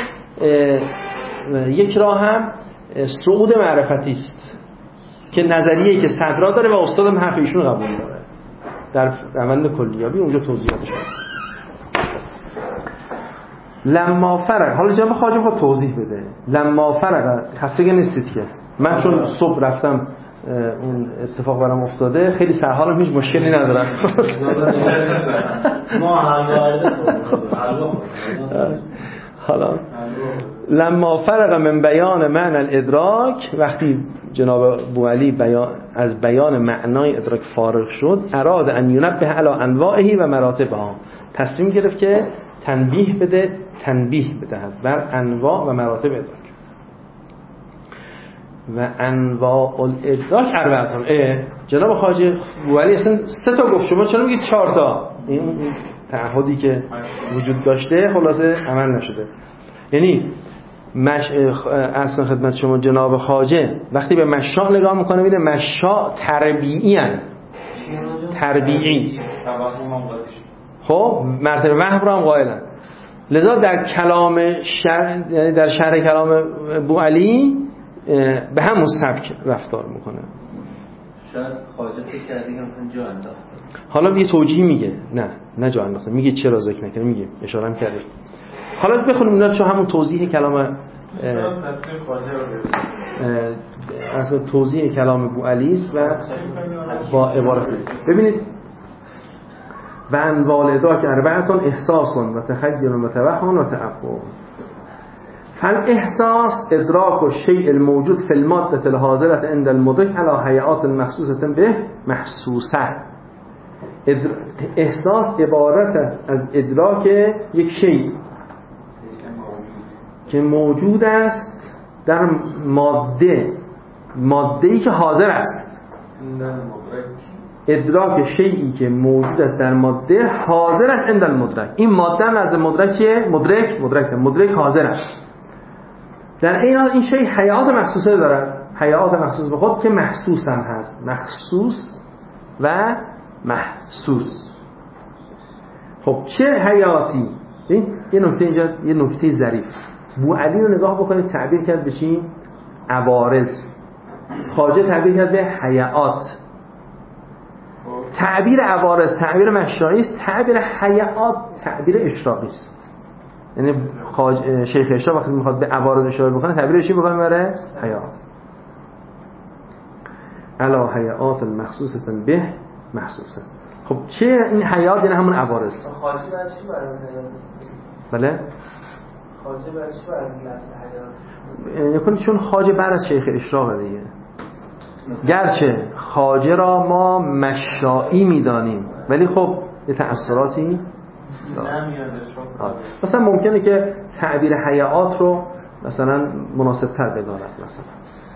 یک راه هم صعود معرفتی است که نظریه‌ای که صدرا داره و استاد هم حرف ایشون قبول داره در روند کلیابی اونجا توضیحاتش هست. لما فرق، حالا جناب خواجه خود توضیح بده. لما فرق، خسته نیستید که من چون صبح رفتم اون اتفاق برام افتاده، خیلی سرحالم، هیچ مشکلی ندارم.
ما
حالا لما فرق من بیان معنی الادراک، وقتی جناب بوعلی بیان از بیان معنای ادراک فارغ شد، اراد ان ینبه علی انواعه و مراتبها، تصمیم گرفت که تنبیه بده تنبیه بدهد بر انواع و مراتب ادراک. و انواع الادراک اربعتون. اه جناب خواجه بوعلی اصلا سه تا گفت، شما چرا میگید چهار تا؟ این تعهدی که وجود داشته خلاصه عمل نشده. یعنی مش اصلا خدمت شما جناب خواجه وقتی به مشاء نگاه میکنه میده مشاء تربیعی هن. تربیعی خب مرتبه وهم رو هم قائلن. لذا در کلام شرح یعنی در شرح کلام بوعلی به همون سبک رفتار میکنه.
شاید خواجه فکر کردی هم جا انداخته.
حالا یه توجیه میگه نه نه جا انداخته میگه چرا ذکر نکنه میگه اشاره هم کرده. حالا بخونیم اینا چون همون توضیح کلام اصلا توضیح کلام بوعلی است و با عبارت ببینید و انوال ادراک اربعتون احساس و تخیل و توهم و تعقل. فالاحساس ادراک الشیء الموجود في الماده الحاضره عند المدرك على هيئات مخصوصه به محسوسه. احساس عبارت است از ادراک یک شیء که موجود است در ماده ماده‌ای که حاضر است. ادراک شیئی که موجود است در ماده حاضر است عند المدرک. این ماده هم از مدرک چیه؟ مدرک مدرک مدرک حاضر است. در این حال این شیء حیات مخصوصه دارد. حیات مخصوص به خود که محسوس هم هست. مخصوص و محسوس. خب چه حیاتی؟ این یه نکته اینجا یه نکته ظریف. بوعلی رو نگاه بکنید تعبیر کرد به چی؟ عوارض. خواجه تعبیر کرد به حیات. تعبیر عوارض تعبیر مشائی است، تعبیر حیات تعبیر اشراقی است. یعنی خواجه شیخ اشراق وقتی میخواد به عوارض اشاره بکنه تعبیرش چی بکنه؟ بره حیات. علا حیات المخصوصه به محسوسه. خب چه این حیات؟ یعنی همون عوارض.
خواجه بعد چی بعد حیات است؟
بله
خواجه بعد چی بعد لفظ حیات؟
یعنی چون خواجه بعد از شیخ اشراق دیگه. گرچه خواجه را ما مشائی میدانیم ولی خب یه تأثیراتی مثلا ممکنه که تعبیر حیات رو مثلا مناسب تر بداند. مثلا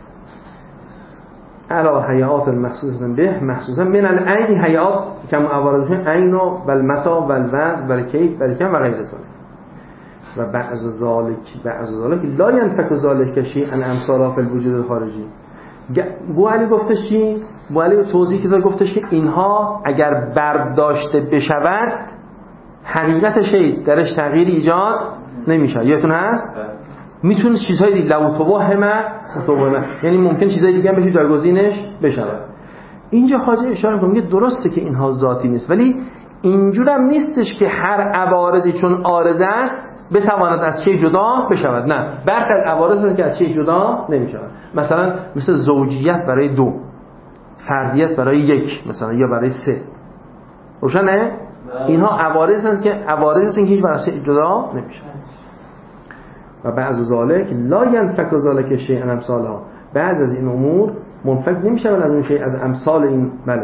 علا حیات المخصوص به محسوسا من العین حیات کم عوارض عین و والمتا والوزن والکیف والکم و غیر ذلک و بعض ذالک بعض ذالک لا ينفك ذلک شیء عن امثال فی الوجود الخارجی. بوعلی گفتش چی؟ بوعلی توضیح که داد گفتش که اینها اگر برداشته بشود حقیقت شی درش تغییری ایجاد نمیشه. یادتون هست؟ میتونه چیزهای دیگه لو توهمه توهمه یعنی ممکن چیزهای دیگه هم بشه جایگزینش بشود. اینجا خواجه اشاره می‌کنه میگه درسته که اینها ذاتی نیست ولی اینجورم نیستش که هر عوارضی چون عارض است بتواند از شی جدا بشود. نه، برخی از عوارض هست که از شی جدا نمیشود. مثلا مثل زوجیت برای دو، فردیت برای یک مثلا یا برای سه. روشنه؟ اینها عوارض هست که عوارض هستن که هیچ برای شی جدا نمیشه. و بعض ذالک لا ينفك ذلك شیء عن امثالها. بعض از این امور منفک نمیشون از اون شی از امثال این. بله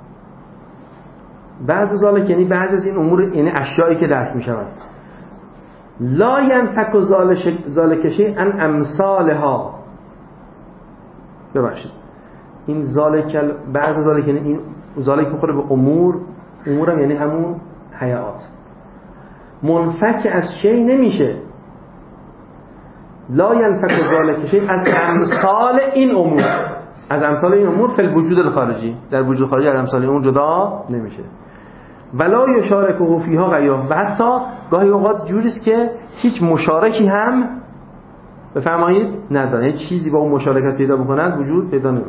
بعض ذالک یعنی بعض از این امور یعنی اشیایی که درک میشوند. لا ينفك ذلك شیء عن امثالها. ببخشید این ذالک بعض ذالک یعنی این ذالک میخوره به امور، امورم یعنی همون حیات. منفک از شی نمیشه. لا ينفك ذلك شیء از امثال این امور، از امثال این امور فی الوجود الخارجی، در وجود خارجی از امثال این امور جدا نمیشه. ولا یشارکه فیها غیره. و حتی گاهی اوقات جوری است که هیچ مشارکی هم بفرمایید نداره، هیچ چیزی با اون مشارکت پیدا بکنند وجود پیدا نمیکنه.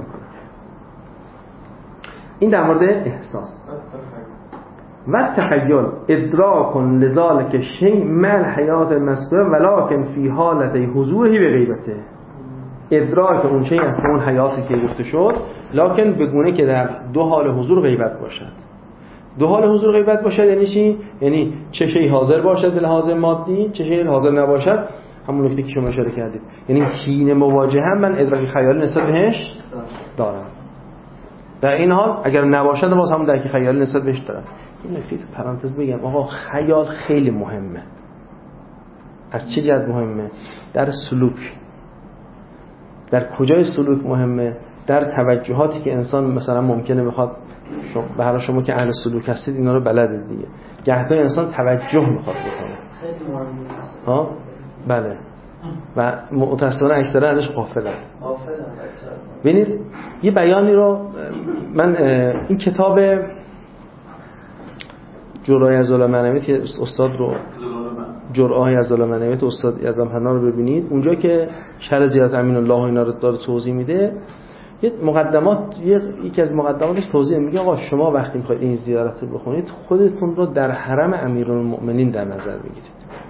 این در مورد احساس. و تخیل ادراک لذالک شیء مع الحیات المذکوره ولکن فی حالت حضوره به غیبته. ادراک اون شیء است که اون حیاتی که گفته شد لکن به گونه که در دو حال حضور غیبت باشد. دو حال حضور غیبت باشد یعنی چی؟ یعنی چه شیء حاضر باشد به لحاظ مادی، چه شیء حاضر نباشد. همون نکته که شما اشاره کردید، یعنی حین مواجهه هم من ادراک خیالی نسبت بهش دارم. در این حال اگر نباشد باز هم درک خیالی نسبت بهش دارم. این نکته پرانتز بگم آقا خیال خیلی مهمه. از چه جهت مهمه؟ در سلوک. در کجای سلوک مهمه؟ در توجهاتی که انسان مثلا ممکنه بخواد، شما به هر شما که اهل سلوک هستید اینا رو بلدید دیگه. گهگاه انسان توجه میخواد بکنه.
خیلی مهمه.
ها؟ بله. و متأسفانه اکثرا ازش غافلن.
غافلن بچه‌ها.
ببینید یه بیانی رو من این کتاب جرعه از ظلم معنویت که استاد رو جرعه از ظلم معنویت استاد اعظم حنا رو ببینید، اونجا که شرح زیارت امین الله اینا رو داره توضیح میده، یه مقدمات یکی از مقدماتش توضیح میگه آقا شما وقتی میخواید این زیارت رو بخونید خودتون رو در حرم امیرالمؤمنین در نظر بگیرید.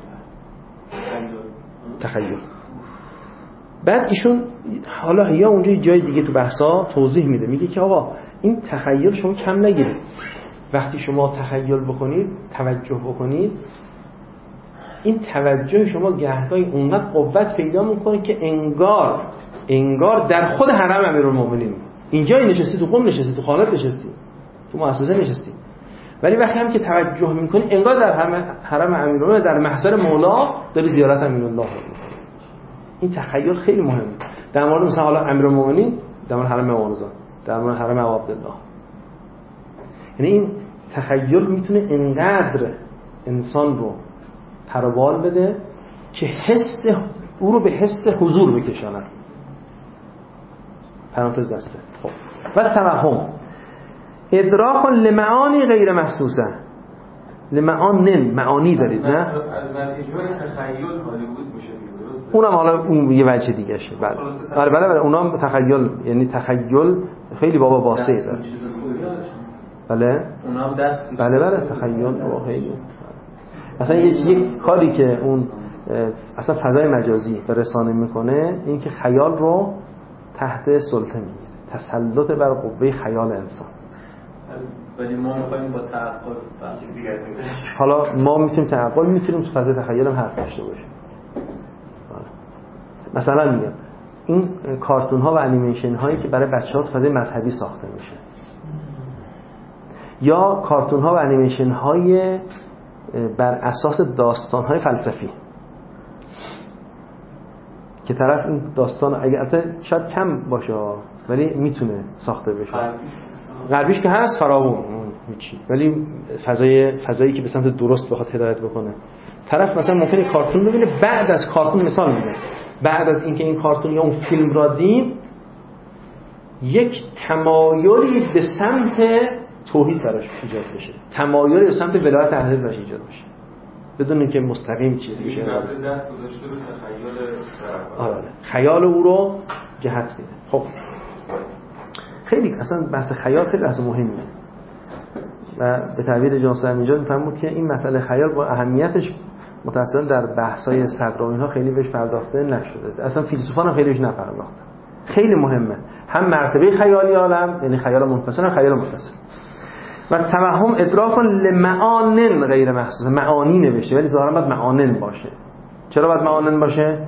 تخیل. بعد ایشون حالا یا اونجا یه جای دیگه تو بحثا توضیح میده، میگه که آقا این تخیل شما کم نگیرید. وقتی شما تخیل بکنید، توجه بکنید، این توجه شما گهگاهی اونقدر قوت پیدا میکنه که انگار انگار در خود حرم امیرالمؤمنین اینجا نشستی، تو قم نشستی، تو خانه نشستی، تو مؤسسه نشستی، ولی وقتی هم که توجه میکنی انگار در حرم امیرالمؤمنین، در محضر مولا داری زیارت امین الله میکنی. این تخیل خیلی مهمه. در مورد مثلا حالا امیرالمؤمنین در مورد حرم موانزان، در مورد حرم ابو عبدالله، یعنی این تخیل میتونه انقدر انسان رو پروبال بده که حس او رو به حس حضور بکشاند. پرانتز بسته. خب و توهم ادراک لمعانی غیر محسوسه. لمعان معانی دارید نه؟
از نتیجه تخیل هالیوود میشه درسته؟
اونم حالا اون یه وجه دیگه شه. بله بله بله, بله. اونام تخیل، یعنی تخیل خیلی بابا واسعه داره. بله
اونام دست
بله بله تخیل خیلی. اصلا یه یک کاری که اون اصلا فضای مجازی به رسانه میکنه این که خیال رو تحت سلطه میگیره، تسلط بر قوه خیال انسان.
ولی ما میخوایم با تعقل بحثی دیگه
حالا ما میتونیم تعقل میتونیم تو فضای تخیل هم حرف داشته باشیم. مثلا میگم این کارتون ها و انیمیشن هایی که برای بچه‌ها تو فضای مذهبی ساخته میشه، یا کارتون ها و انیمیشن های بر اساس داستان های فلسفی که طرف این داستان اگر شاید کم باشه ولی میتونه ساخته بشه. غربیش که هست فراوون هیچی، ولی فضای فضایی که به سمت درست بخواد هدایت بکنه. طرف مثلا ممکنه کارتون ببینه، بعد از کارتون مثال میده، بعد از اینکه این کارتون یا اون فیلم را دید یک تمایلی به سمت توحید براش ایجاد بشه، تمایلی به سمت ولایت اهل براش ایجاد بشه بدون اینکه مستقیم چیزی بشه.
این دست گذاشته به تخیل طرف.
آره خیال او رو جهت میده. خب خیلی اصلا بحث خیال خیلی بحث مهمه و به تعبیر جان صاحب اینجا میفهمید که این مسئله خیال با اهمیتش متأسفانه در بحث‌های صدر و اینها خیلی بهش پرداخته نشده، اصلا فیلسوفان هم خیلی بهش نپرداختن. خیلی مهمه، هم مرتبه خیالی عالم یعنی خیال منفصل، هم خیال متصل. و توهم ادراک لمعان غیر محسوس، معانی نوشته ولی ظاهرا باید معانن باشه. چرا باید معانن باشه؟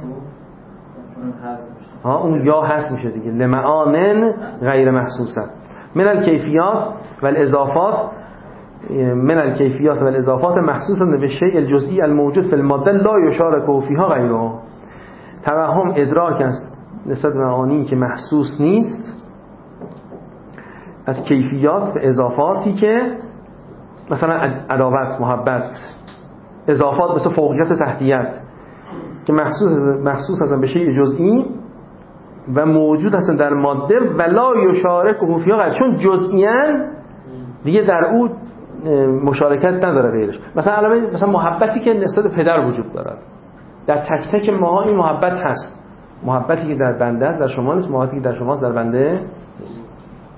ها اون یا هست میشه دیگه، لمعان غیر محسوسه. من الکیفیات و الاضافات من الکیفیات و الاضافات محسوسا بالشیء الجزئی الموجود فی الماده لا یشارک فیها غیره. توهم ادراک است نسبت به معانی که محسوس نیست از کیفیات و اضافاتی که مثلا عداوت، محبت، اضافات مثل فوقیت و تحتیت که محسوس محسوس هستن به شیء جزئی و موجود هستن در ماده ولا یشارک فیها غیره، چون جزئیاً دیگه در او مشارکت نداره غیرش. مثلا علاوه مثلا محبتی که نسبت به پدر وجود دارد، در تک تک ماها این محبت هست. محبتی که در بنده است در شما نیست، محبتی که در شماست در بنده نیست.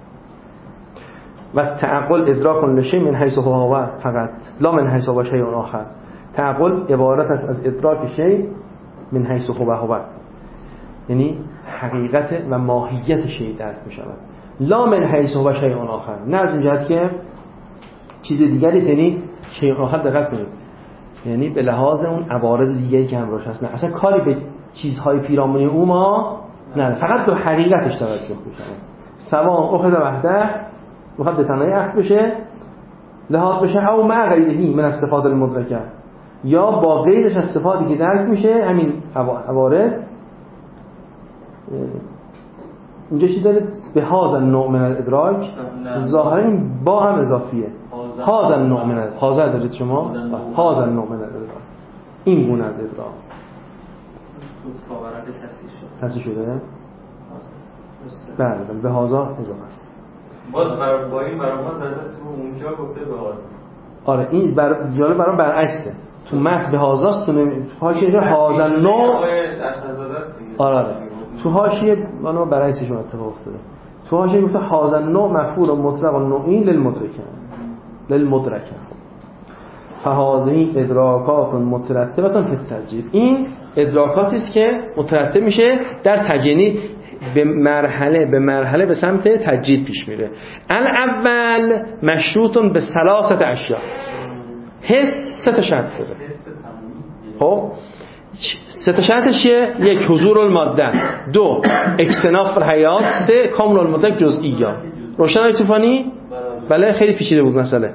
و تعقل ادراک لشیء من حیث هو فقط لا من حیث هو شیء آخر. تعقل عبارت است از ادراک شیء من حیث هو هو، یعنی حقیقت و ماهیت شیء درک می‌شود، لا من حیث هو شیء آخر، نه از این جهت که چیز دیگری است. یعنی شیء آخر دقت کنید، یعنی به لحاظ اون عوارض دیگری که همراهش هست، نه اصلا کاری به چیزهای پیرامون او ما نه، فقط به حقیقتش توجه می‌کنه. سواء اخذ وحده میخواد به تنهایی اخذ بشه لحاظ بشه او مع غیرهی من الصفات المدرکه، یا با غیرش از صفاتی که درک میشه همین عوارض. اینجا چی داره؟ به هذا النوع من الادراک، ظاهرا با هم اضافیه. هذا النوع من الادراک، هذا دارید شما، هذا النوع من الادراک، این گونه از ادراک.
فاورق تصحیح شد.
تصحیح شده؟ بله به هازا اضافه است.
باز بر با این برام زده تو اونجا گفته به هازا.
آره این بر جالب برام برعکسه. تو متن به هازاست تو حاشیه اینجا هازا نو آره آره تو حاشیه منو برعکسش اتفاق افتاده. تو حاشیه گفته هازا نو مفعول مطلق نوعی للمدرکه للمدرکه فهذه ادراکات مترتبه فی التجدید. این ادراکاتی است که مترتب میشه در تجدید، به مرحله به مرحله به سمت تجدید پیش میره. الاول مشروط به ثلاثه اشیاء. حس سه تا شرط داره. خب سه تا شرطش چیه؟ یک حضور الماده، دو اکتناف الحیات، سه کامل المدرک جزئیات. روشن آقای طوفانی؟ بله خیلی پیچیده بود مسئله.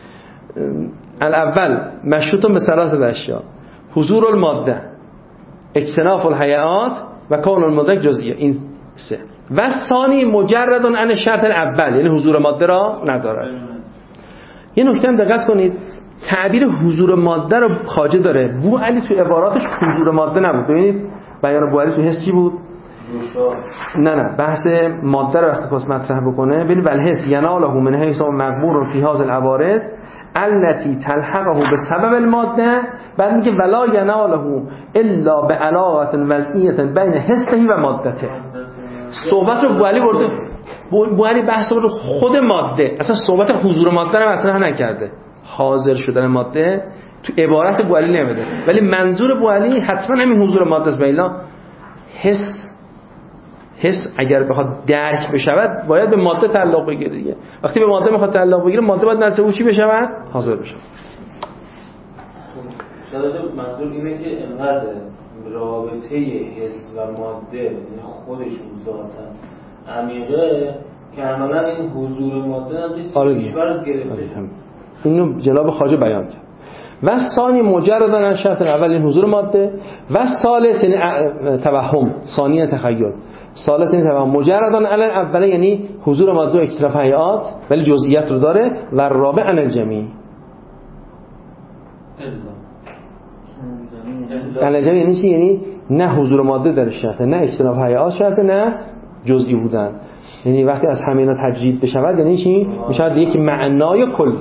الاول مشروط به ثلاثه اشیاء: حضور الماده، اکتناف الحیات و کامل المدرک جزئیات. این سه. و ثانی مجرد عن شرط الاول، یعنی حضور ماده را ندارد. یه نکته هم دقت کنید، تعبیر حضور ماده رو خواجه داره. بو علی تو عباراتش حضور ماده نبود. ببینید بیان بو علی تو حس چی بود؟ نه نه بحث ماده رو وقتی پس مطرح بکنه ببین والحس یناله من حیث مقبول فی هذا العوارض التي تلحقه بسبب الماده. بعد میگه ولا یناله الا بعلاقه وضعیه بین حسه و مادته. صحبت رو بو علی برده، بو علی بحث رو خود ماده، اصلا صحبت حضور ماده رو مطرح نکرده. حاضر شدن ماده تو عبارت بو علی نمیده، ولی منظور بو علی حتما همین حضور ماده است. بایلا حس حس اگر بخواد درک بشود باید به ماده تعلق بگیره دیگه. وقتی به ماده میخواد تعلق بگیره ماده باید نزد او چی بشود؟ حاضر بشه.
شاید منظور اینه که انقدر رابطه حس و ماده یعنی خودشون ذاتن عمیقه که عملا این حضور ماده ازش پیش‌فرض گرفته.
اینو جناب خواجه بیان کرد. و ثانی مجرد عن شرط الاول، این حضور ماده. و ثالث یعنی توهم، ثانی تخیل. ثالث یعنی توهم مجرد عن الاول، یعنی حضور ماده و اکتراف حیات ولی جزئیات رو داره. و رابع عن الجمی. عن الجمی یعنی چی؟ یعنی نه حضور ماده در شرط، نه اکتراف حیات شرط، نه جزئی بودن. یعنی وقتی از همینا تجدید بشود یعنی چی؟ میشود یک معنای کلی.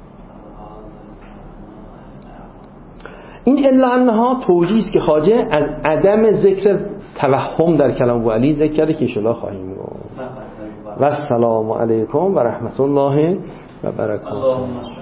این الا انها توجیه است که خواجه از عدم ذکر توهم در کلام ابو علی ذکر کرده که ان شاء الله خواهیم گفت. و السلام علیکم و رحمت الله و برکاته.